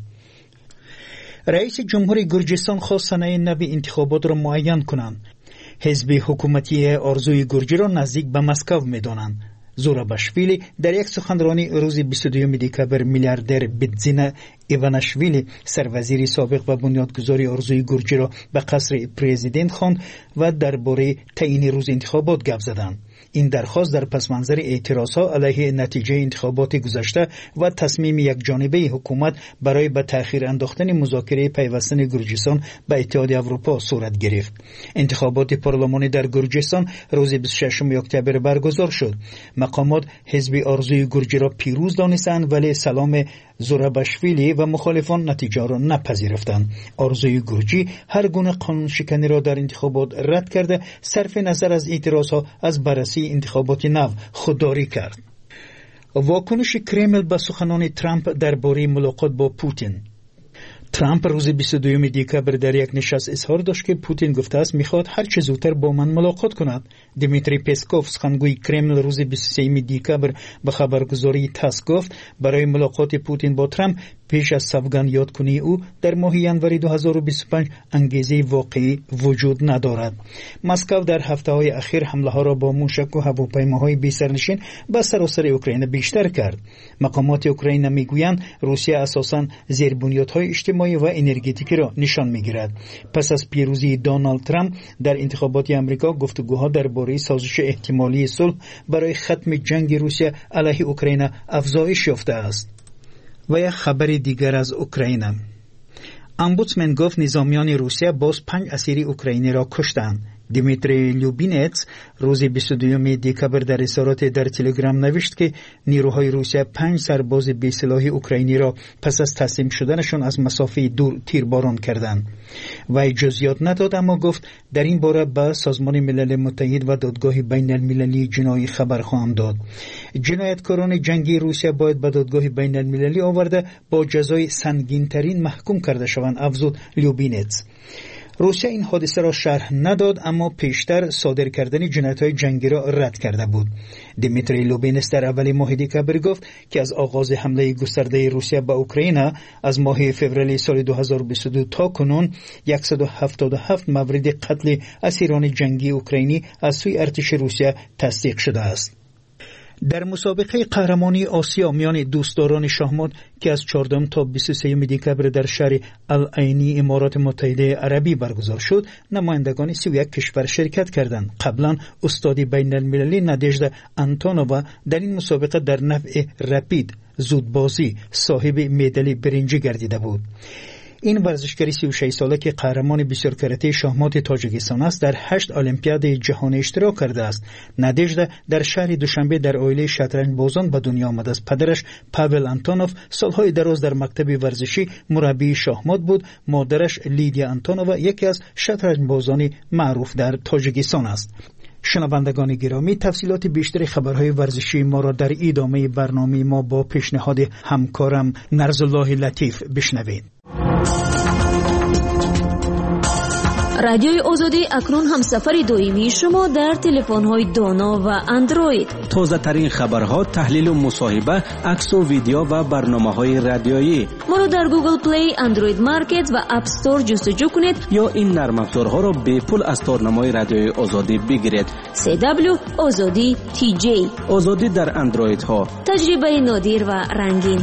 رئیس جمهوری گرجستان خواست سنه نو انتخابات را معین کنند. حزب حکومتی آرزوی گرجی را نزدیک به مسکو می‌دانند. زوراباشویلی در یک سخنرانی روز 22 دکبر میلیاردر بیتزینا ایواناشویلی سروزیر سابق و بنیادگذار آرزوی گرجی را به قصر پرزیدنت خواند و درباره تعیین روز انتخابات گپ زدند. این درخواست در پس منظر اعتراضها علیه نتیجه انتخابات گذشته و تصمیم یک جانبه حکومت برای به تأخیر انداختن مذاکره پیوستن گرجستان به اتحاد اروپا صورت گرفت. انتخابات پارلمانی در گرجستان روز 26 اکتبر برگزار شد. مقامات حزب آرزوی گرجی را پیروز دانستند ولی سلام زوراباشویلی و مخالفان نتیجه را نپذیرفتند. آرزوی گرجی هر گونه قانون شکنی را در انتخابات رد کرده، صرف نظر از اعتراضها از بررسی انتخابات نو خودداری کرد. واکنش کرمل به سخنان ترامپ درباره ملاقات با پوتین. ترامپ روز 22 دکبر در یک نشست اظهار داشت که پوتین گفته است میخواد هر چه زودتر با من ملاقات کند. دیمیتری پسکوف سخنگوی کرمل روز 23 دکبر به خبرگزاری تاس گفت برای ملاقات پوتین با ترامپ پیش از سوگند یادکنی او در ماه ژانویه 2025 انگیزه واقعی وجود ندارد. مسکو در هفته‌های اخیر حمله‌ها را با موشک و هواپیماهای بی‌سرنشین به سراسر اوکراین بیشتر کرد. مقامات اوکراین میگویند روسیه اساساً زیربنیادهای اجتماعی و انرژتیکی را نشان میگیرد. پس از پیروزی دونالد ترامپ در انتخابات آمریکا گفتگوها درباره سازش احتمالی صلح برای ختم جنگ روسیه علیه اوکراین افزایش یافته است. و یک خبر دیگر از اوکراین. امبودسمن گفت نظامیان روسیه باز 5 اسیر اوکراینی را کشتند. دیمیتری لوبینتس روز 22 دکبر در اظهارات در تلگرام نوشت که نیروهای روسیه 5 سرباز بی‌سلاح اوکراینی را پس از تسلیم شدنشان از مسافه دور تیرباران کردند. و جزئیات نداد اما گفت در این باره به سازمان ملل متحد و دادگاه بین المللی جنایی خبر خواهم داد. جنایتکاران جنگی روسیه باید به دادگاه بین المللی آورده با جزای سنگین‌ترین محکوم کرده شوند، افزود لوبینتس. روسیه این حادثه را شرح نداد اما پیشتر صادر کردن جنایت‌های جنگی را رد کرده بود. دیمیتری لوبینتس در اول ماه دکبر گفت که از آغاز حمله گسترده روسیه به اوکراین از ماه فوریه سال 2022 تا کنون 177 مورد قتل اسیران جنگی اوکراینی از سوی ارتش روسیه تصدیق شده است. در مسابقه قهرمانی آسیا میان دوستداران شاهمات که از 14 تا 23 دکبر در شهر العینی امارات متحده عربی برگزار شد، نمایندگان 31 کشور شرکت کردند. قبلا استاد بین المللی نادژدا آنتونووا در این مسابقه در نوع رپید زودبازی صاحب مدال برنجی گردیده بود. این ورزشکار 36 ساله که قهرمان بسیار کرته شاهمات تاجیکستان است در 8 المپیاد جهانی اشتراک کرده است. نادژدا در شهر دوشنبه در عائله شطرنج بازان به دنیا آمد است. پدرش پاول آنتونوف سالهای دراز در مکتب ورزشی مربی شاهمات بود. مادرش لیدیا آنتونووا یکی از شطرنج بازان معروف در تاجیکستان است. شنوندگان گرامی، تفصیلات بیشتر خبرهای ورزشی ما را در ادامه برنامه ما با پیشنهاد همکارم نرزالله لطیف بشنوید. رادیوی آزادی اکنون هم سفر دائمی شما در تلفن‌های دانا و اندروید. تازه ترین خبرها، تحلیل و مصاحبه، عکس و ویدیو و برنامه‌های رادیویی. ما را در گوگل پلی، اندروید مارکت و اپ استور جستجو کنید یا این نرم افزارها را به پول از تارنمای رادیوی آزادی بگیرید. CW آزادی TJ. آزادی در اندروید ها. تجربه نادر و رنگین.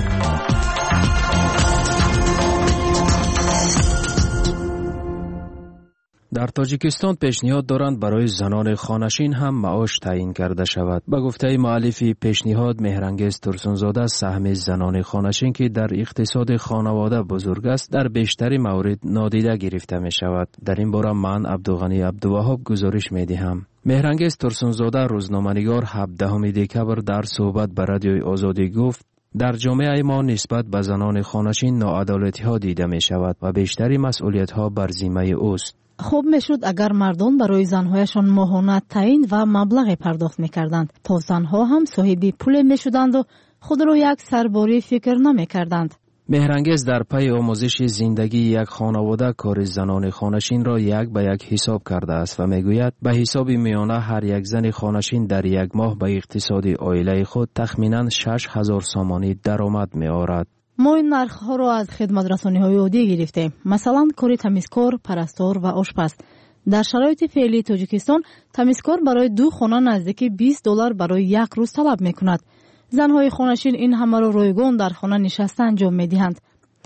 در تاجیکستان پیشنهاد دارند برای زنان خانشین هم معاش تعیین کرده شود. به گفته مؤلف پیشنهاد مهرانگیز ترسونزاده، سهم زنان خانشین که در اقتصاد خانواده بزرگ است در بیشتر موارد نادیده گرفته می شود. در این باره من عبدالغنی عبدالوهاب گزارش می دهم. مهرانگیز ترسونزاده روزنامه‌نگار 17 دکبر در صحبت به رادیوی آزادی گفت در جامعه ما نسبت به زنان خانشین ناعدالتی ها دیده می شود و بیشتری مسئولیت ها بر ذمه اوست. خوب میشد اگر مردان برای زنهایشان ماهانه تعیین و مبلغ پرداخت میکردند تا زنها هم صاحب پول میشدند و خود را یک سرباری فکر نمیکردند. مهرانگیز در پی آموزش زندگی یک خانواده کار زنان خانشین را یک به یک حساب کرده است و میگوید به حساب میانه هر یک زن خانشین در یک ماه به اقتصاد عائله خود تخمینا 6000 سامانی درآمد میآورد. ما این نرخ‌ها را از خدمت‌رسانی‌های عادی گرفتیم. مثلا کار تمیزکار، پرستار و آشپز. در شرایط فعلی تاجیکستان تمیزکار برای 2 خانه نزدیک $20 برای یک روز طلب می‌کند. زن‌های خانشین این همه را رایگان در خانه نشسته انجام می‌دهند.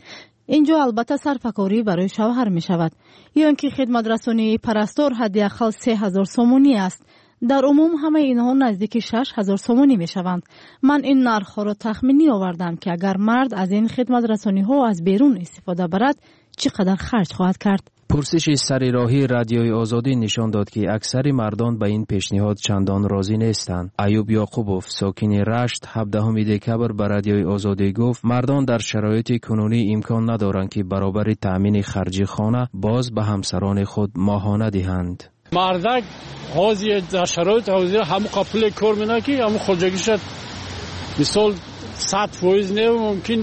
اینجا البته صرفه‌کاری برای شوهر می‌شود. یا اینکه خدمت‌رسانی پرستار حداقل 3000 سامانی است. در عموم همه اینها نزدیک 6000 سامانی می شوند. من این نرخ ها را تخمینی آوردم که اگر مرد از این خدمت رسانی ها از بیرون استفاده برد چقدر خرج خواهد کرد. پرسش سریراهی رادیوی آزادی نشان داد که اکثر مردان به این پیشنهاد چندان راضی نیستند. ایوب یعقوبوف ساکن رشت 17 دکبر به رادیوی آزادی گفت مردان در شرایط کنونی امکان ندارند که برابر تامین خرج خانه باز به همسران خود ماهانه دهند. مردک حاضر در شرایط حاضر همون قبل کار می‌کنه که همون خودجگیشت مثال 100% نه ممکن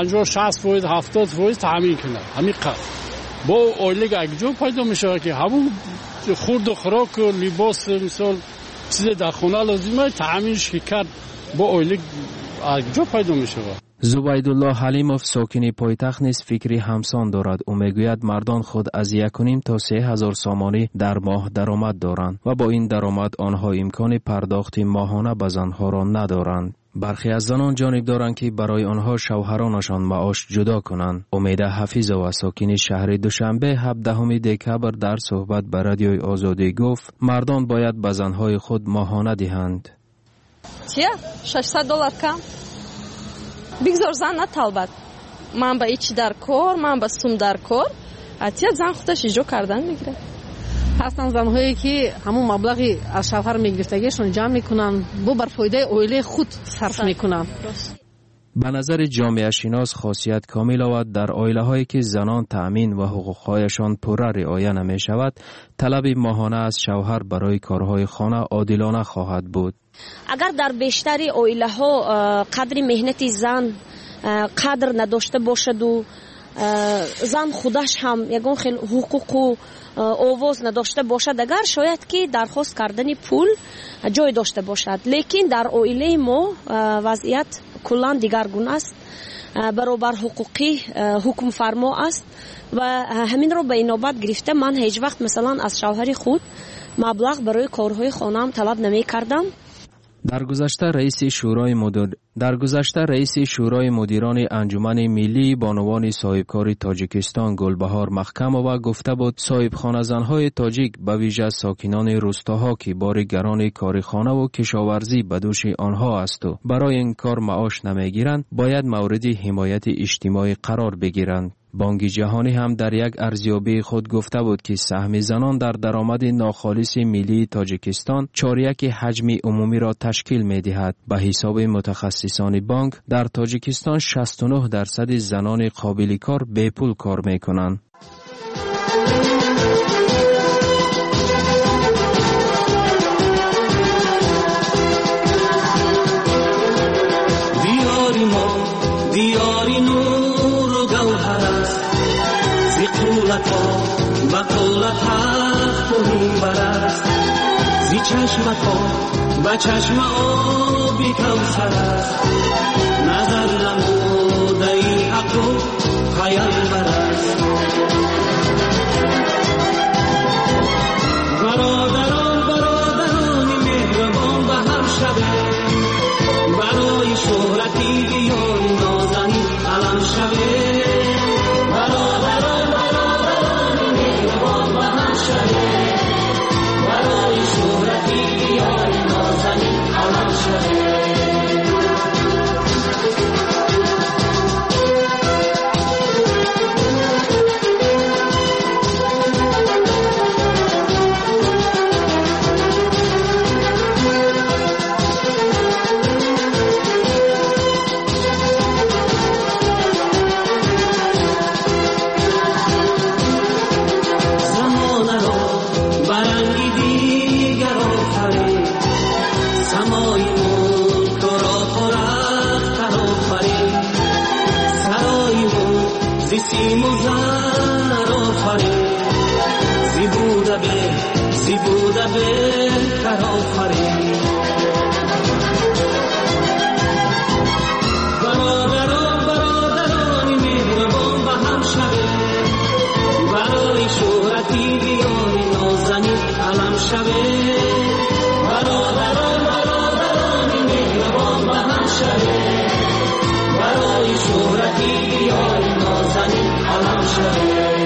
50-60% 70% تامین کنه. همین قدر با اولیگ اگجو پیدا میشه که همون خورد و خوراک و لباس مثال چیز در خونه لازمه تامینش کرد با اولیگ اگجو پیدا میشه. زبیدالله حلیموف ساکن پایتخت نیز فکری همسان دارد. او میگوید مردان خود از 1.5 تا 3000 سامانی در ماه درآمد دارند و با این درآمد آنها امکان پرداخت ماهانه به زنها را ندارند. برخی از زنان جانب دارند که برای آنها شوهرانشان معاش جدا کنند. امید حفیظова ساکن شهر دوشنبه 17 دکبر در صحبت به رادیوی آزادی گفت مردان باید به زنهای خود ماهانه دهند. چیه؟ $600 کم؟ بگذار زن نطلبد. من با ایچی در کار، من با سوم در کار. اتیت زن خودش ایجا کردن میگیره. هستن زنهایی که همون مبلغی از شوهر میگرفتگیشون جمع میکنن بو بر فایده عائله خود صرف میکنن. به نظر جامعه شناس خاصیت کامل آورد در عائله هایی که زنان تأمین و حقوقهایشان پوره رعایت نمی شود طلب ماهانه از شوهر برای کارهای خانه عادلانه خواهد بود. اگر در بیشتری عائله ها قدر مهنت زن قدر نداشته باشد و زن خودش هم یگان خیلی حقوق و آواز نداشته باشد اگر شاید که درخواست کردن پول جای داشته باشد، لیکن در عائله ما وضعیت کلان دیگرگونه است. برابر حقوقی حکم فرما است و همین رو به این نوبت گرفته من هیچ وقت مثلا از شوهر خود مبلغ برای کارهای خانه‌ام طلب نمی کردم. در گذشته رئیس شورای مدیران انجمن ملی بانوان صاحبکار تاجیکستان گلبهار محکمova گفته بود صاحبخانه زنهای تاجیک به ویژه ساکنان روستاها که بار گران کار خانه و کشاورزی به دوش آنها است و برای این کار معاش نمیگیرند باید مورد حمایت اجتماعی قرار بگیرند. بانک جهانی هم در یک ارزیابی خود گفته بود که سهم زنان در درآمد ناخالص ملی تاجیکستان 4% حجم عمومی را تشکیل می دهد. به حساب متخصصان بانک در تاجیکستان 69% زنان قابل کار بے پول کار می کنند. دیاری نور و گوهر است زی قولتا با قولت حق و میبر است زی چشمتا با چشم آبی کوثر است نظر نموده ای حق و پیامبر است. برادران مهربان به هم شده برای شهرتی بیان نازنی علم شده برادران مهربان به هم شده سیم و زر آفرین زیبوده بهتر آفرین برادران مهربان به هم شوید برای شهرتی یاری نازنین علم شوید برادران مهربان به هم شوید برای شهرتی یاری نازنین علم شوید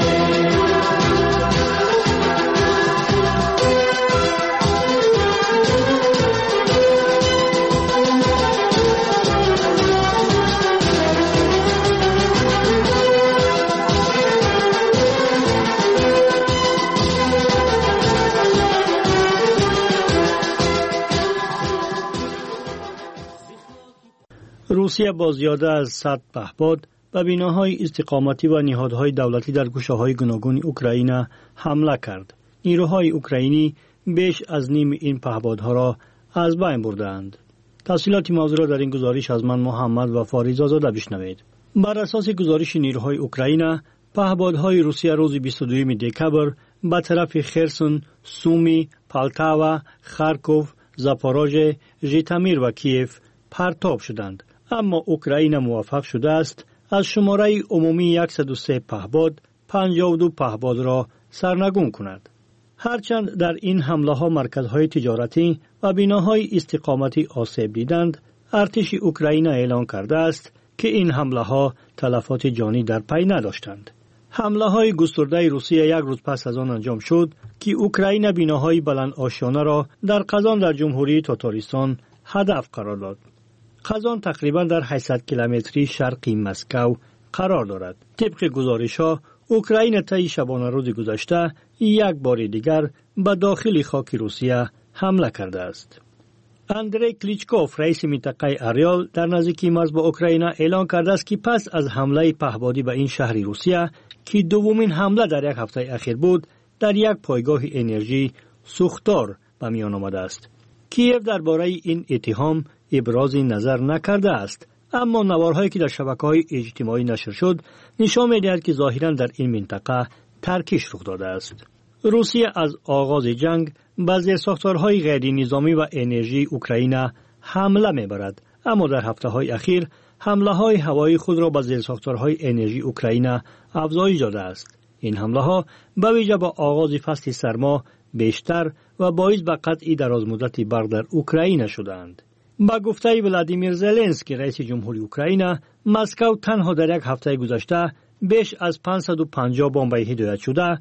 روسیه با زیاده از 100 پهپاد و بناهای استقامتی و نهادهای دولتی در گوشه‌های گوناگون اوکراین حمله کرد. نیروهای اوکراینی بیش از نیم این پهپادها را از بین بردند. تفصیلات موضوع را در این گزارش از من محمد و فاریز آزاده بشنوید. بر اساس گزارش نیروهای اوکراین، پهپادهای روسیه روز 22 دکبر به طرف خرسون، سومی، پالتاوا، خارکوف، زاپاروژه، ژیتامیر و کیف پرتاب شدند. اما اوکراین موفق شده است از شماره عمومی 103 پهپاد 52 پهپاد را سرنگون کند. هرچند در این حمله ها مرکزهای تجارتی و بناهای استقامتی آسیب دیدند، ارتش اوکراین اعلام کرده است که این حمله ها تلفات جانی در پی نداشتند. حمله های گسترده روسیه یک روز پس از آن انجام شد که اوکراین بناهای بلند آشیانه را در قزان در جمهوری تاتارستان هدف قرار داد. قزان تقریبا در 800 کیلومتری شرقی مسکو قرار دارد. طبق گزارش‌ها اوکراین طی شبانه روز گذشته یک بار دیگر به داخل خاک روسیه حمله کرده است. اندری کلیچکوف رئیس منطقه اریال در نزدیکی مرز با اوکراین اعلام کرده است که پس از حمله پهپادی به این شهر روسیه که دومین حمله در یک هفته اخیر بود، در یک پایگاه انرژی سوختار به میان آمده است. کیف درباره این اتهام ابراز نظر نکرده است، اما نوارهایی که در شبکه‌های اجتماعی نشر شد نشان می‌دهد که ظاهراً در این منطقه ترکیش رخ داده است. روسیه از آغاز جنگ به زیرساختارهای غیر نظامی و انرژی اوکراین حمله می‌برد، اما در هفته‌های اخیر حمله‌های هوایی خود را به زیرساختارهای انرژی اوکراین افزایش داده است. این حمله‌ها به ویژه با آغاز فصل سرما بیشتر و باعث به قطع درازمدت برق در اوکراین شدند. با گفته ولادیمیر زلنسکی رئیس جمهوری اوکراین، مسکو تنها در یک هفته گذشته بیش از 550 بمب هدایت شده،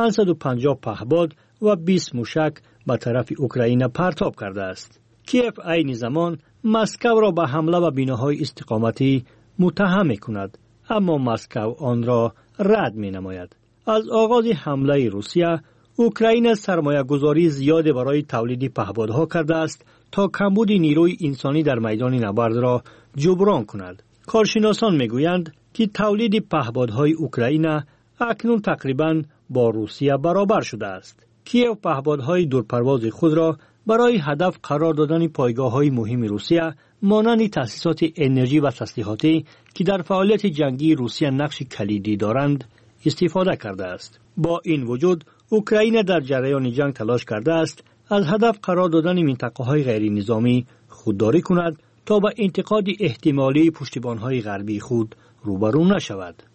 550 پهپاد و 20 موشک به طرف اوکراین پرتاب کرده است. کیف عین زمان مسکو را به حمله و بناهای استقامتی متهم می‌کند، اما مسکو آن را رد می‌نماید. از آغاز حمله روسیه، اوکراین سرمایه‌گذاری زیاد برای تولید پهپادها کرده است تا کمبود نیروی انسانی در میدان نبرد را جبران کند. کارشناسان میگویند که تولید پهپادهای اوکراین اکنون تقریباً با روسیه برابر شده است. کیف پهپادهای دورپرواز خود را برای هدف قرار دادن پایگاه‌های مهم روسیه مانند تأسیسات انرژی و تسلیحاتی که در فعالیت جنگی روسیه نقش کلیدی دارند استفاده کرده است. با این وجود اوکراین در جریان جنگ تلاش کرده است از هدف قرار دادن منطقه‌های غیر نظامی خودداری کند تا به انتقاد احتمالی پشتیبان‌های غربی خود روبرو نشود.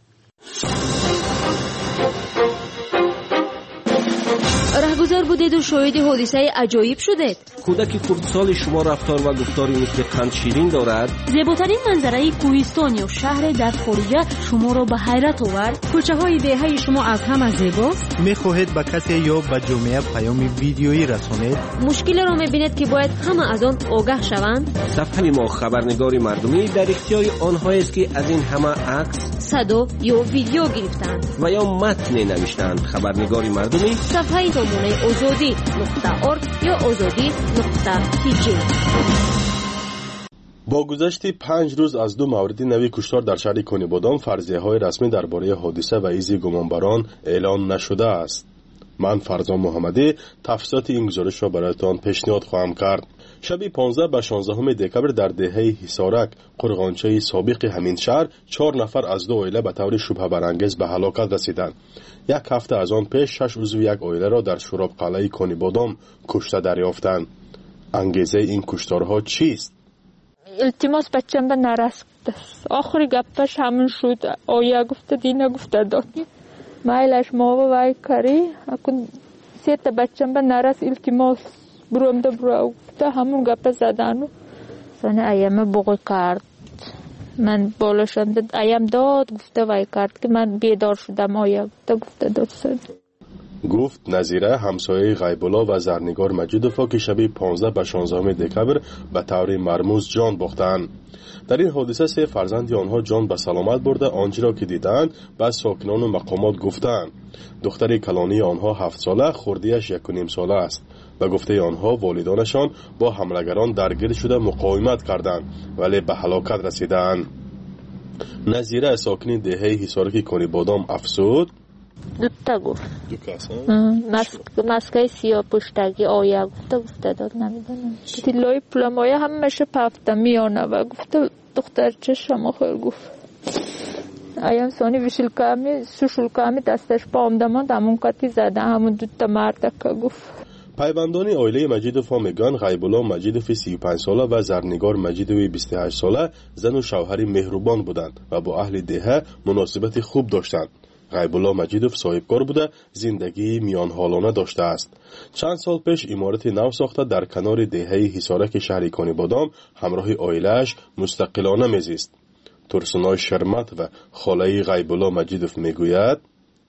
رهگذر بودید و شاهد حادثه عجایب شدید. کودک خردسال شما رفتار و گفتاری مثل قند شیرین دارد. زیباترین منظره کوهستان یا شهر در خارجه شما را به حیرت آورد. کوچه های دهه شما از همه زیباست. میخواهید به کسی یا به جامعه پیام ویدیویی رسانید؟ مشکل را میبینید که باید همه از آن آگاه شوند. صفحه ما خبرنگار مردمی در اختیار آنهایی است که از این همه عکس، صدا یا ویدیو گرفتند و یا متن نوشتند. خبرنگار مردمی صفحه نمونه azadi.org یا azadi.tj. با گذشت 5 روز از 2 مورد نوی کشتار در شهر کنیبادان، فرضیه‌های رسمی درباره حادثه و ایزی گمانبران اعلان نشده است. من فرزان محمدی تفصیلات این گزارش را برایتان پیشنهاد خواهم کرد. شب 15 به 16 دکبر در دهه حصارک قرغانچه سابق همین شهر 4 نفر از 2 عائله به طور شبهه برانگیز به هلاکت رسیدند. یک هفته از آن پیش 6 عضو یک عائله را در شوراب قلعه کنیبادام کشته دریافتند. انگیزه این کشتارها چیست؟ التماس بچم به نرس گفته. آخری گپش همون شد. آیا گفته دینا گفته دادی. مایلش ما و وای کاری. اکن سیت بچم به نرس التماس بروم ده برو گفته همون گپ زدن. سن ایام بغل کرد. من بالاشم داد ایام داد گفته وای کرد که من بیدار شدم. آیا گفته داد سن. گفت نظیره همسایه غیب‌الله و زرنگار مجیدوفا که شب 15 به 16 دکبر به طور مرموز جان باختند. در این حادثه 3 فرزند آنها جان به سلامت برده. آنچه را که دیدند به ساکنان و مقامات گفتند. دختر کلانی آنها 7 ساله، خردیش 1.5 ساله است. به گفته آنها والدانشان با حملگران درگیر شده مقاومت کردند ولی به هلاکت رسیدند. نظیره ساکن دهه حصارک کنیبادام افسود دوتا گفت مسکه سیاه پشتگی آیا گفته داد نمیدونم تیلای پلمایه همشه پفته میانه و گفته دختر چشم خیل گفت ایام سانی وشلکامی سوشلکامی دستش پا آمدمان همون کتی زده همون دوتا مردکه گفت. پیوندان عائله مجیدوفا میگن غیب‌الله مجیدوف 35 ساله و زرنگار مجیدوی 28 ساله زن و شوهری مهربان بودند و با اهل دهه مناسبت خوب داشتند. غیب‌الله مجیدوف صاحبکار بوده، زندگی میان حالانه داشته است. چند سال پیش عمارت نو ساخته در کنار دهه حصارک شهر کنیبادام همراه عائله‌اش مستقلانه میزیست. ترسنای شرمت و خاله غیب‌الله مجیدوف میگوید